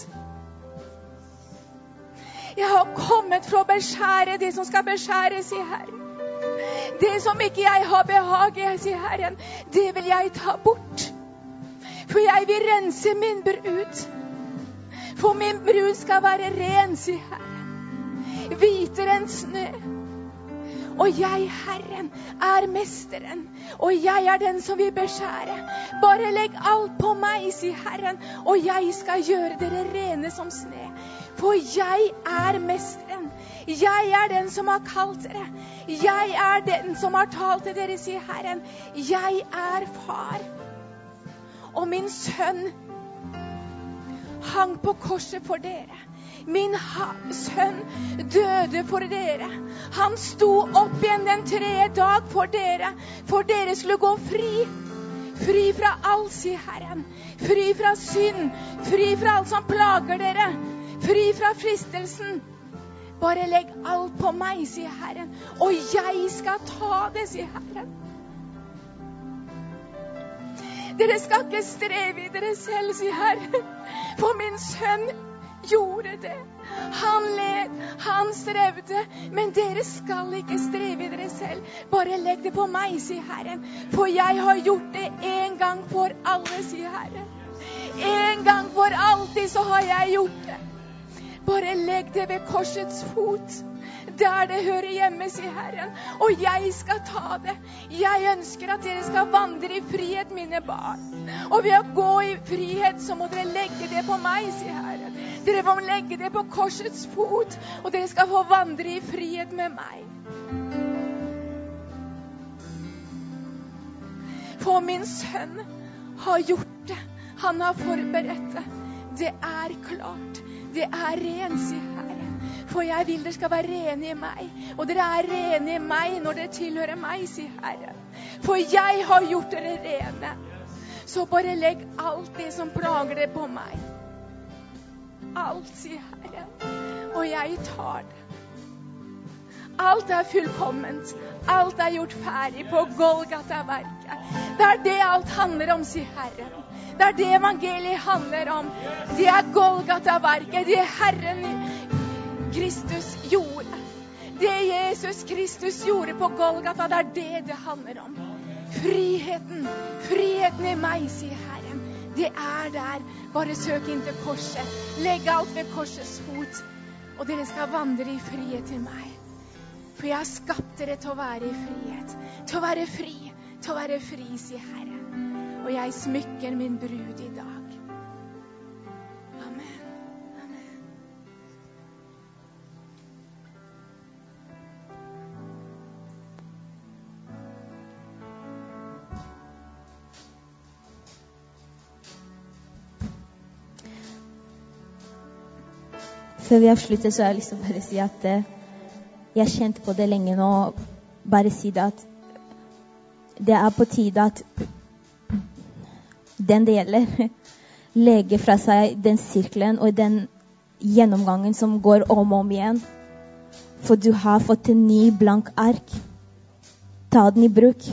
Jeg har kommet for å beskjære det som skal beskjæres, sier Herren. Det som ikke jeg har behag i, sier Herren, det vil jeg ta bort. For jeg vil rense min brud. For min brud skal være ren, sier Herren. Hvitere enn snø. Og jeg, Herren, er mesteren, og jeg er den som vil beskjære. Bare legg alt på meg, sier Herren, og jeg skal gjøre dere rene som sne. For jeg er mesteren. Jeg er den som har kalt dere. Jeg er den som har talt til dere, sier Herren. Jeg er far. Og min sønn hang på korset for dere. Min sønn døde for dere. Han sto opp igjen den tredje dag for dere. For dere skulle gå fri. Fri fra alt, sier Herren. Fri fra synd. Fri fra alt som plager dere. Fri fra fristelsen. Bare legg alt på meg, sier Herren. Og jeg skal ta det, sier Herren. Dere skal ikke streve i dere selv, sier Herren. For min sønn gjorde det. Han led, han strevde, men dere skal ikke streve i dere selv. Bare legg det på meg, sier Herren. For jeg har gjort det en gang for alle, sier Herren. En gang for alltid så har jeg gjort det. Bare legg det ved korsets fot. Der det hører hjemme, sier Herren. Og jeg skal ta det. Jeg ønsker at dere skal vandre i frihet, mine barn. Og ved å gå i frihet, så må dere legge det på meg, sier Herren. Dere må legge det på korsets fot, og dere skal få vandre i frihet med meg. For min sønn har gjort det. Han har forberedt det. Det er klart. det er ren, sier Herren. For jeg vil dere skal være rene i meg, og dere er rene i meg når dere tilhører meg, sier Herren. For jeg har gjort dere rene. Så bare legg alt det som plager dere på meg. Alt, sier Herren, og jeg tar det. Alt er fullkomment. Alt er gjort ferdig på Golgata-verket. Det er det alt handler om, sier Herren. Det er det evangeliet handler om. Det er Golgata-verket. Det er Herren Kristus gjorde. Det Jesus Kristus gjorde på Golgata, det er det det handler om. Friheten. Friheten i meg, sier Herren. Det er der. Bare søk inn til korset. Legg alt ved korsets fot. Og dere skal vandre i frihet til meg. For jeg har skapt dere til å være i frihet. Til å være fri. Til å være fri, sier Herren. Og jeg smykker min brud i dag. Amen. Amen. Før vi avslutter, så har jeg lyst til å bare si at eh, jeg har kjent på det lenge nå, bare si det at det er på tide at den det gjelder legger fra seg den sirkelen og den gjennomgangen som går om og om igjen. For du har fått en ny blank ark. Ta den i bruk.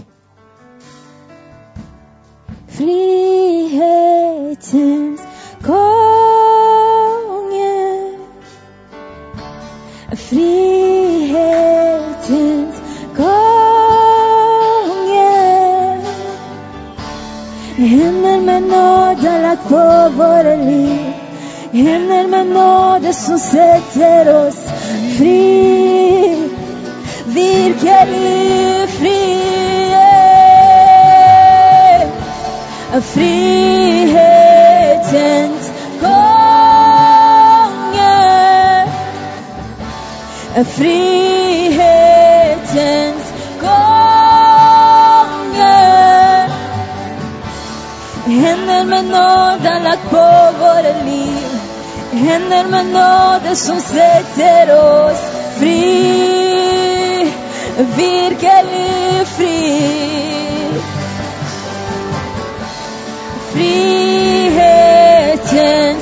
Frihetens konge, frihetens konge, hender med nåde lagt på våre liv, hender med nåde som setter oss fri, virkelig frie, frihetens konge, frihetens konge, hender med nåde lagt på våre liv, hender med nåde som setter oss fri, virkelig fri, frihetens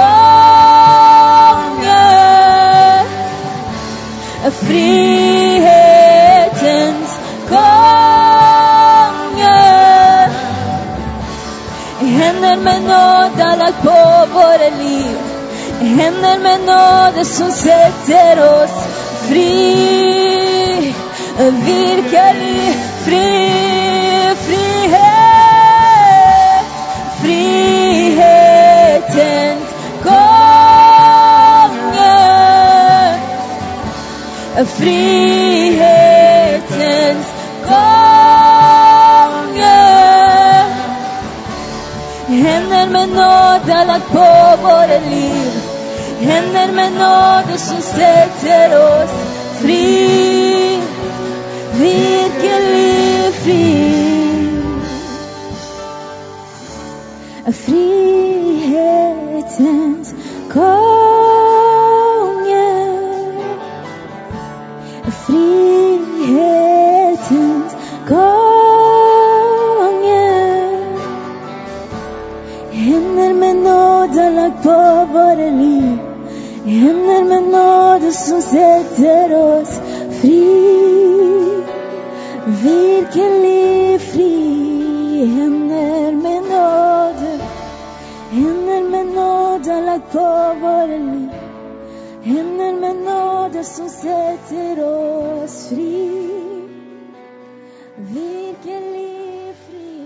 konge, frihetens konge, hender med nåde lagt på våre liv, hender med nåde som setter oss fri, virkelig fri, frihet, frihetens konge, frihetens konge, hender med nåde lagt på våre liv, hender med nåde som setter oss fri, virkelig fri, frihetens konge, frihetens konge, hender med nåde lagt på våre liv, hender med nåde som setter oss fri, virkelig fri, hender med nåde, hender med nåde lagt på våre liv, hender med nåde som setter oss fri, virkelig fri.